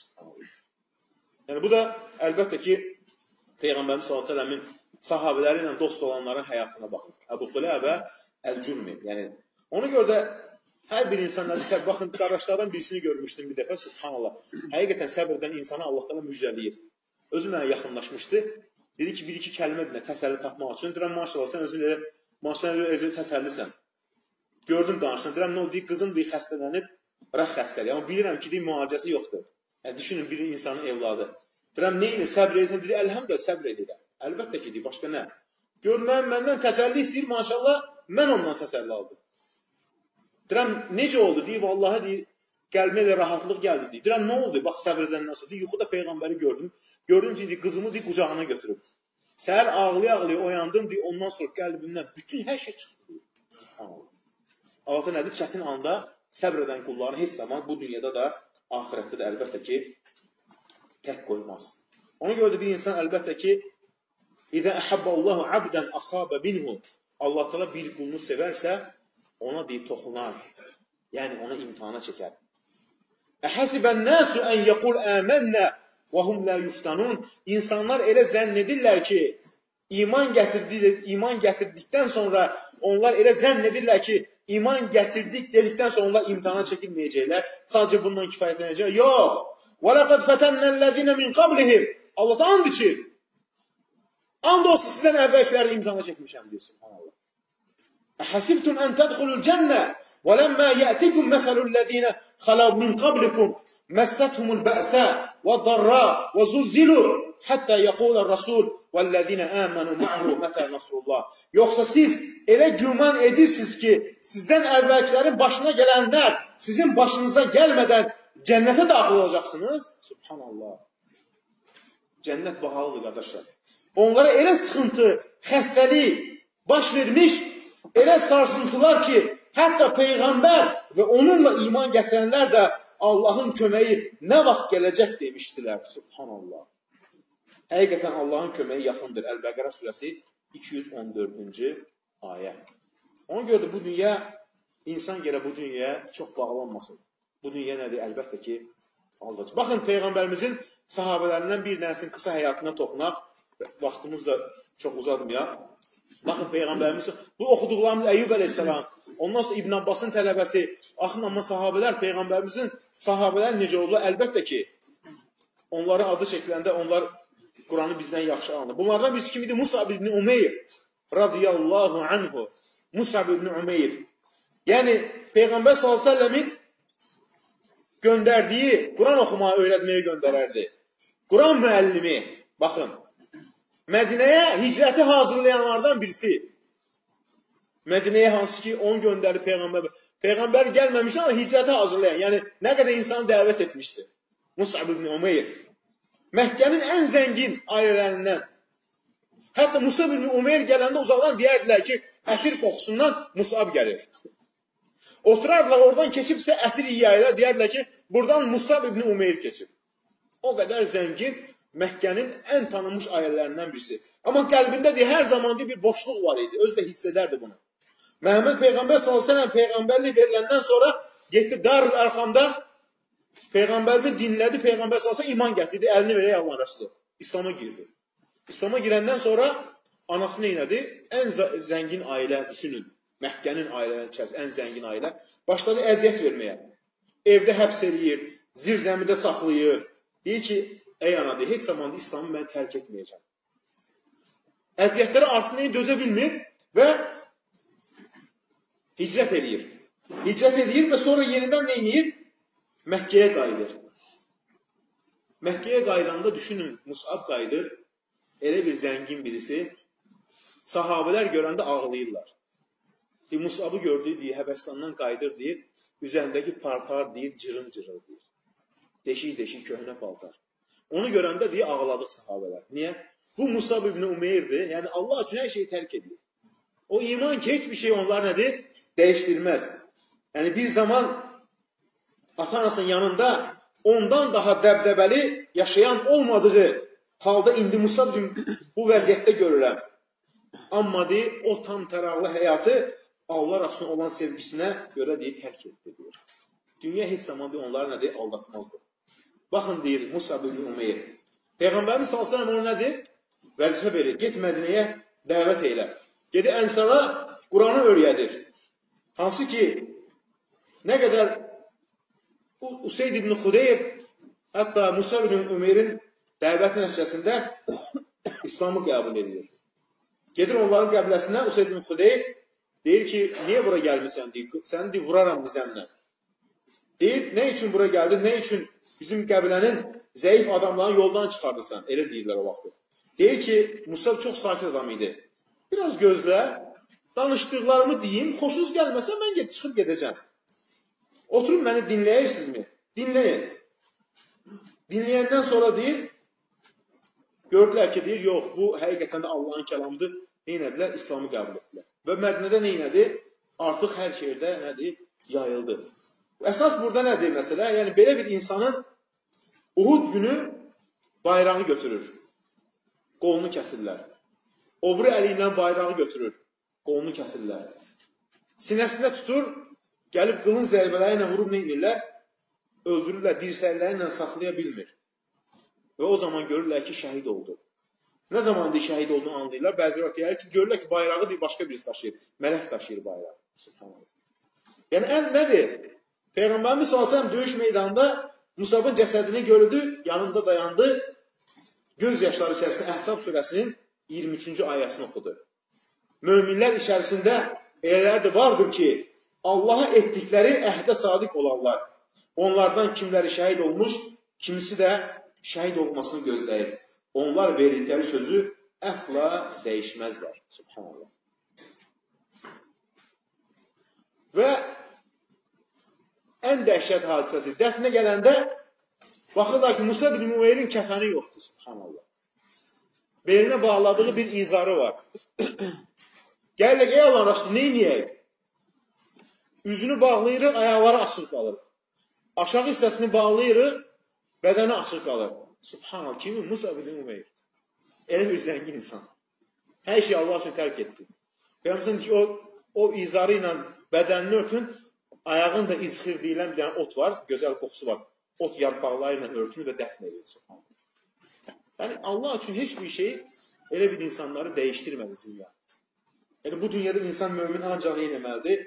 Yəni bu da əlbəttə ki, Peyğəmbərimiz sallallahu əleyhi və səlləmin sahabələri ilə dost olanların həyatına baxın. Əbu Qilabə Əl-Cürmi. Yəni ona görə də hər bir insan nədir? Baxın, qardaşlardan birisini görmüşdüm bir dəfə, subhanallah. Həqiqətən səbr edən insanı Allah təala müjdələyir. Özü mənə yaxınlaşmışdı. Dedi ki, bir-iki kəlmə dinlə təsəlli tapmaq üçün. Deyirəm, maşallah, sən özün elə, maşallah, özün təsəllisən. Gördüm danışsan. Deyirəm, nə oldu? Qızım deyir, xəstələnib, rəx xəstəliyi. Amma bilirəm ki, deyir, müalicəsi yoxdur. Yəni, düşünün, bir insanın evladı. Deyirəm, neyini, səbr edirsən? Dedi, əlhəmdülillah, səbr edirəm. Əlbəttə ki, deyir, başqa nə? Gör, mən məndən təsəlli istəyir, maşallah, mən ondan təsəlli aldım. Deyirəm, necə oldu? Deyir, vallahi, deyir, qəlbimə də rahatlıq gəldi, deyir. Deyirəm, nə oldu? Bax, səbr edəndən sonra. Deyir, yuxuda Peyğəmbəri gördüm. Gördüm ki, deyir, qızımı, deyir, qucağına götürüb. Səhər ağlaya-ağlaya oyandım, deyir, ondan sonra qəlbimdən bütün hər şey çıxdı, deyir. Allah nədir? Çətin anda səbr edən qullarını heç zaman bu dünyada da, ahirətdə də əlbəttə ki, tək qoymaz. Ona görə də bir insan əlbəttə ki, İzə əhəbbəllahu abdən asabə minhum. Allah təala bir qulunu sevərsə, ona deyib toxunar. Yəni, ona imtihana çəkər. Əhəsibən nəsu ən yəqul əmənnə və hum lə yuftanun. İnsanlar elə zənn edirlər ki, iman, gətirdi, iman gətirdikdən sonra, onlar elə zənn edirlər ki, iman gətirdik dedikdən sonra onlar imtihana çəkilməyəcəklər. Sadəcə bundan kifayətlənəcək. Yox. Və ləqəd fətənnəl-ləzinə min qablihim. Allah da and içir. And olsun sizdən əvvəlkilərdə imtihana çəkmişəm, deyir, subhanallah. Əhəsibtum ən tədxulul cənnə və ləmmə yətikum məsəlul-ləzinə xələv min qablikum məssəthumul bə'sə və darra və zulzilu həttə yəqulər rasul vəl-ləzinə əmənu ma'hu mətə nasrullah. Yoxsa siz elə güman edirsiniz ki, sizdən əvvəlkilərin başına gələnlər sizin başınıza gəlmədən cənnətə daxil olacaqsınız? Subhanallah. Cənnət bahalıdır, qardaşlar. Onlara elə sıxıntı, xəstəlik baş vermiş, elə sarsıntılar ki, hətta Peyğəmbər və onunla iman gətirənlər də Allahın köməyi nə vaxt gələcək demişdilər. Subhanallah. Həqiqətən Allahın köməyi yaxındır. Əl-Bəqərə surəsi iki yüz on dördüncü ayə. Ona görə də bu dünya, insan gələ bu dünyaya çox bağlanmasın. Bu dünya nədir? Əlbəttə ki, aldacaq. Baxın, Peyğəmbərimizin sahabələrindən bir dənəsinin qısa həyatına toxunaq. Vaxtımız da çox uzadmayaq. Baxın, Peyğəmbərimiz, bu oxuduqlarımız Əyyub əleyhissalam, ondan sonra İbn Abbasın tələbəsi, axın amma sahabələr, Peyğəmbərimizin sahabələr necə oldular? Əlbəttə ki, onların adı çəkiləndə onlar Quranı bizdən yaxşı anlar. Bunlardan birisi kim idi? Musab ibn Umeyr radiyallahu anhu. Musab ibn Umeyr. Yəni, Peyğəmbər sallallahu əleyhi və səlləmin göndərdiyi, Quran oxumağı öyrətməyə göndərərdi. Quran müəllimi, baxın, Mədinəyə hicrəti hazırlayanlardan birisi. Mədinəyə hansı ki, onu göndərdi Peyğəmbər. Peyğəmbər gəlməmişdi, amma hicrəti hazırlayan. Yəni, nə qədər insanı dəvət etmişdi. Musab ibn Umeyr. Məkkənin ən zəngin ailələrindən. Hətta Musab ibn Umeyr gələndə uzaqdan deyərdilər ki, ətir qoxusundan Musab gəlir. Oturardılar, oradan keçibsə ətir yiyaylar, deyərdilər ki, buradan Musab ibn Umeyr keçib. O qədər zəngin, Məkkənin ən tanınmış ailələrindən birisi. Amma qəlbində deyir, hər zaman deyir, bir boşluq var idi. Özü də hiss edərdi bunu. Məhəmməd Peyğəmbər sallallahu əleyhi və səlləm Peyğəmbərlik veriləndən sonra getdi Darül Ərqamda Peyğəmbərini dinlədi, Peyğəmbər sallallahu əleyhi və səlləm iman gətirdi, əlini verək Allah Rəsulü. İslam'a girdi. İslam'a girəndən sonra anası neynədi? Ən zəngin ailə, düşünün. Məkkənin ailələrinin içərisində ən zəngin ailə. Başladı əziyyət verməyə. Evdə həbs eləyir, zirzəmidə saxlayır. Deyir ki, ey ana, deyir, heç zamanda İslamı mən tərk etməyəcəm. Əziyyətləri artıq dözə bilmir və hicrət eləyir. Hicrət eləyir və sonra yenidən neyniyir? Məkkəyə qayıdır. Məkkəyə qaydanda düşünün, Musab qayıdır, elə bir zəngin birisi, sahabələr görəndə ağlayırlar. Deyir, Musabı gördü, deyir, Həbəşistandan qayıdır, deyir, üzərindəki paltar, deyir, cırım-cırım, deyir. Deşik-deşik köhnə paltar. Onu görəndə, deyir, ağladıq sahabələr. Niyə? Bu Musab ibn Umeyrdir, yəni Allah üçün hər şeyi tərk edir. O iman ki, heç bir şey onlar nədir? Dəyişdirməz. Yəni bir zaman ata-anasının yanında ondan daha dəbdəbəli yaşayan olmadığı halda indi Musa bu vəziyyətdə görürəm. Amma deyir, o tam təraqlı həyatı Allah Rasuluna olan sevgisinə görə deyir, tərk etdi, deyir. Dünya heç zaman deyir, onları nə deyir, aldatmazdı. Baxın, deyir, Musa ibn Umeyr. Peyğəmbərimiz sallallahu əleyhi və səlləm ona nə deyir? Vəzifə verir, get Mədinəyə dəvət eylə. Gedi ənsara Quranı öyrədir. Hansı ki, nə qədər Useyd ibn Xudeyr, hətta Musa ibn Umeyrin dəvəti nəticəsində İslamı qəbul edilir. Gedir onların qəbiləsinə Useyd ibn Xudeyr, deyir ki, niyə bura gəlmirsən, deyir, səni deyir, vuraram bizəmlə. Deyir, nə üçün bura gəldin, nə üçün bizim qəbilənin zəif adamlarını yoldan çıxardırsan, elə deyirlər o vaxtı. Deyir ki, Musa çox sakit adam idi. Biraz gözlə, danışdıqlarımı deyim, xoşunuz gəlməsə mən get, çıxıb gedəcəm. Oturun məni dinləyirsinizmi? Dinləyin. Dinləyəndən sonra deyir, gördülər ki, deyir, yox, bu həqiqətən də Allahın kəlamıdır. Neynədilər? İslamı qəbul etdilər. Və Mədinədə neynədi? Artıq hər şeydə nədir? Yayıldı. Əsas burada nədir məsələ? Yəni, belə bir insanın Uhud günü bayrağı götürür. Qolunu kəsirlər. O biri əli ilə bayrağı götürür. Qolunu kəsirlər. Sinəsində tutur, gəlib qılın zərbələri ilə vurub neynirlər? Öldürürlər, dirsəkləri ilə saxlaya bilmir. Və o zaman görürlər ki, şəhid oldu. Nə zaman deyir, şəhid olduğunu anlayırlar? Bəzi vaxt deyir ki, görürlər ki, bayrağı deyir, başqa birisi daşıyır. Mələk daşıyır bayrağı. Yəni, ən nədir? Peyğəmbərimiz sallallahu əleyhi və səlləm döyüş meydanında Musabın cəsədini görüldü, yanında dayandı, göz yaşları içərisində Əhzab surəsinin iyirmi üçüncü ayəsini oxudu. Möminlər içərisində elələr də vardır ki, Allaha etdikləri əhdə sadiq olarlar. Onlardan kimləri şəhid olmuş, kimisi də şəhid olmasını gözləyir. Onlar verdikləri sözü əsla dəyişməzlər. Subhanallah. Və ən dəhşət hadisəsi dəfnə gələndə baxırlar ki, Musa ibn Umeyrin kəfəni yoxdur. Subhanallah. Belinə bağladığı bir izarı var. Gələk, ey Allah Rasulü, neyniyək? Üzünü bağlayırıq, ayaqları açıq qalır. Aşağı hissəsini bağlayırıq, bədəni açıq qalır. Subhanallah, kimi? Musa ibn Umeyr. Elə bir zəngin insan. Hər şey Allah üçün tərk etdi. Peyğəmbər ki, o, o izarı ilə bədənini örtün, ayağın da izxir deyilən bir ot var, gözəl qoxusu var. Ot yarpaqları ilə örtünür və dəfn edir. Subhanallah. Yəni, Allah üçün heç bir şey elə bir insanları dəyişdirmədi dünya. Yəni, bu dünyada insan mömin ancaq eləməlidir?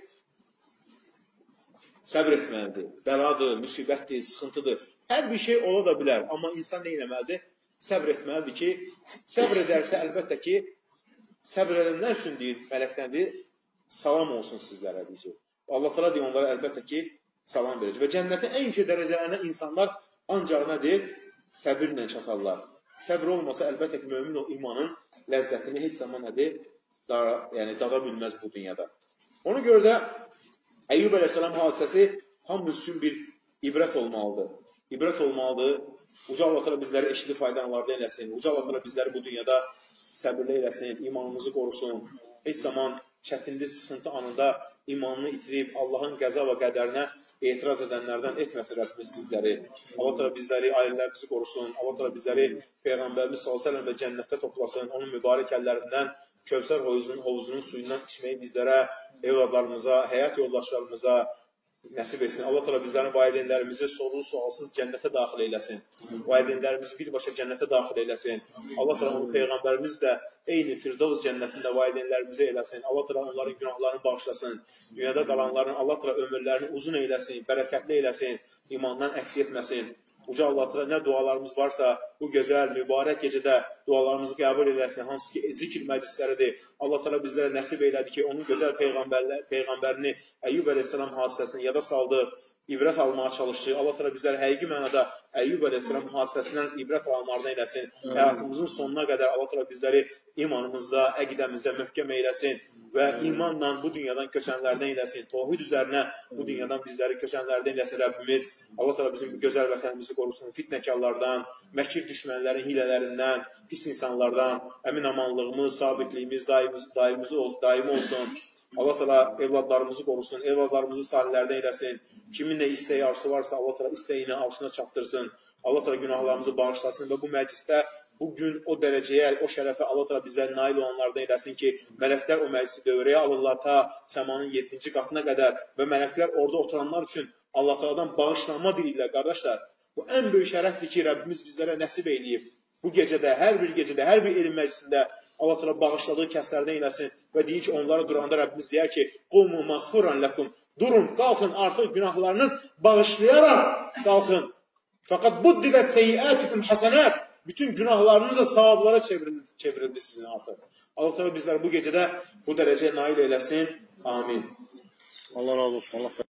Səbr etməlidir. Bəladır, müsibətdir, sıxıntıdır. Hər bir şey ola da bilər. Amma insan nə eləməlidir? Səbr etməlidir ki, səbr edərsə əlbəttə ki, səbr edənlər üçün deyir, mələkdən deyir, salam olsun sizlərə deyir. Allah təala deyir, onlara əlbəttə ki, salam verəcək. Və cənnətin ən yüksək dərəcələrinə insanlar ancaq nədir? Səbirlə çatarlar. Səbr olmasa əlbəttə ki, mömin o imanın ləzzətini heç zaman nədir? Dara, yəni, dada bilməz bu dünyada. Ona görə də Əyyub əleyhissalam hadisəsi hamımız üçün bir ibrət olmalıdır. İbrət olmalıdır. Uca Allah təala bizləri eşidib faydalanlarda eləsin. Uca Allah təala bizləri bu dünyada səbirlə eləsin, imanımızı qorusun. Heç zaman çətinli, sıxıntı anında imanını itirib Allahın qəza və qədərinə etiraz edənlərdən etməsin Rəbbimiz bizləri. Allah təala bizləri, ailələrimizi qorusun. Allah təala bizləri Peyğəmbərimiz sallallahu əleyhi və səlləm və cənnətdə toplasın. Onun mübarək əllərindən Kövsər hovuzunun, hovuzunun suyundan içməyi bizlərə, evladlarımıza, həyat yoldaşlarımıza nəsib etsin. Allah təala bizlərin valideynlərimizi sorulu sualsız cənnətə daxil eyləsin. Valideynlərimizi birbaşa cənnətə daxil eyləsin. Allah təala onu Peyğəmbərimiz də eyni Firdevs cənnətində valideynlərimizi eyləsin. Allah təala onların günahlarını bağışlasın. Dünyada qalanların Allah təala ömürlərini uzun eyləsin, bərəkətli eyləsin, imandan əks etməsin. Uca Allah təala nə dualarımız varsa bu gözəl, mübarək gecədə dualarımızı qəbul edəsin. Hansı ki, zikr məclisləridir. Allah təala bizlərə nəsib elədi ki, onun gözəl Peyğəmbərini Əyyub əleyhissalam hadisəsini yada saldı, ibrət almağa çalışdı. Allah təala bizləri həqiqi mənada Əyyub əleyhissalam hadisəsindən ibrət almalarına eləsin. Həyatımızın sonuna qədər Allah təala bizləri imanımızda, əqidəmizdə möhkəm eyləsin və imanla bu dünyadan köçənlərdən eləsin. Tohid üzərinə bu dünyadan bizləri köçənlərdən eləsin Rəbbimiz. Allah təala bizim bu gözəl vətənimizi qorusun fitnəkarlardan, məkir düşmənlərin hilələrindən, pis insanlardan. Əmin amanlığımız, sabitliyimiz daimi olsun. Allah Teala evladlarımızı qorusun, evladlarımızı salihlərdən eləsin. Kimin nə istəyi, arzusu varsa Allah Teala istəyini arzusuna çatdırsın. Allah Teala günahlarımızı bağışlasın və bu məclisdə bu gün o dərəcəyə, o şərəfə Allah Teala bizləri nail olanlardan eləsin ki, mələklər o məclisi dövrəyə alırlar ta səmanın yeddinci qatına qədər və mələklər orada oturanlar üçün Allah Teala'dan bağışlanma diləyirlər, qardaşlar. Bu ən böyük şərəfdir ki, Rəbbimiz bizlərə nəsib eyləyib. Bu gecədə, hər bir gecədə, hər bir elm məclisində Allah Teala bağışladığı kəslərdən eləsin və deyir ki, onları duranda Rəbbimiz deyər ki, qumu məğfuran lakum. Durun, qalxın, artıq günahlarınız bağışlayaraq qalxın. Fəqat buddilət seyyiətikum hasanat. Bütün günahlarınız da savablara çevrildi, çevrildi sizin artıq. Allah Teala bizləri bu gecədə bu dərəcəyə nail eləsin. Amin. Allah razı olsun. Allah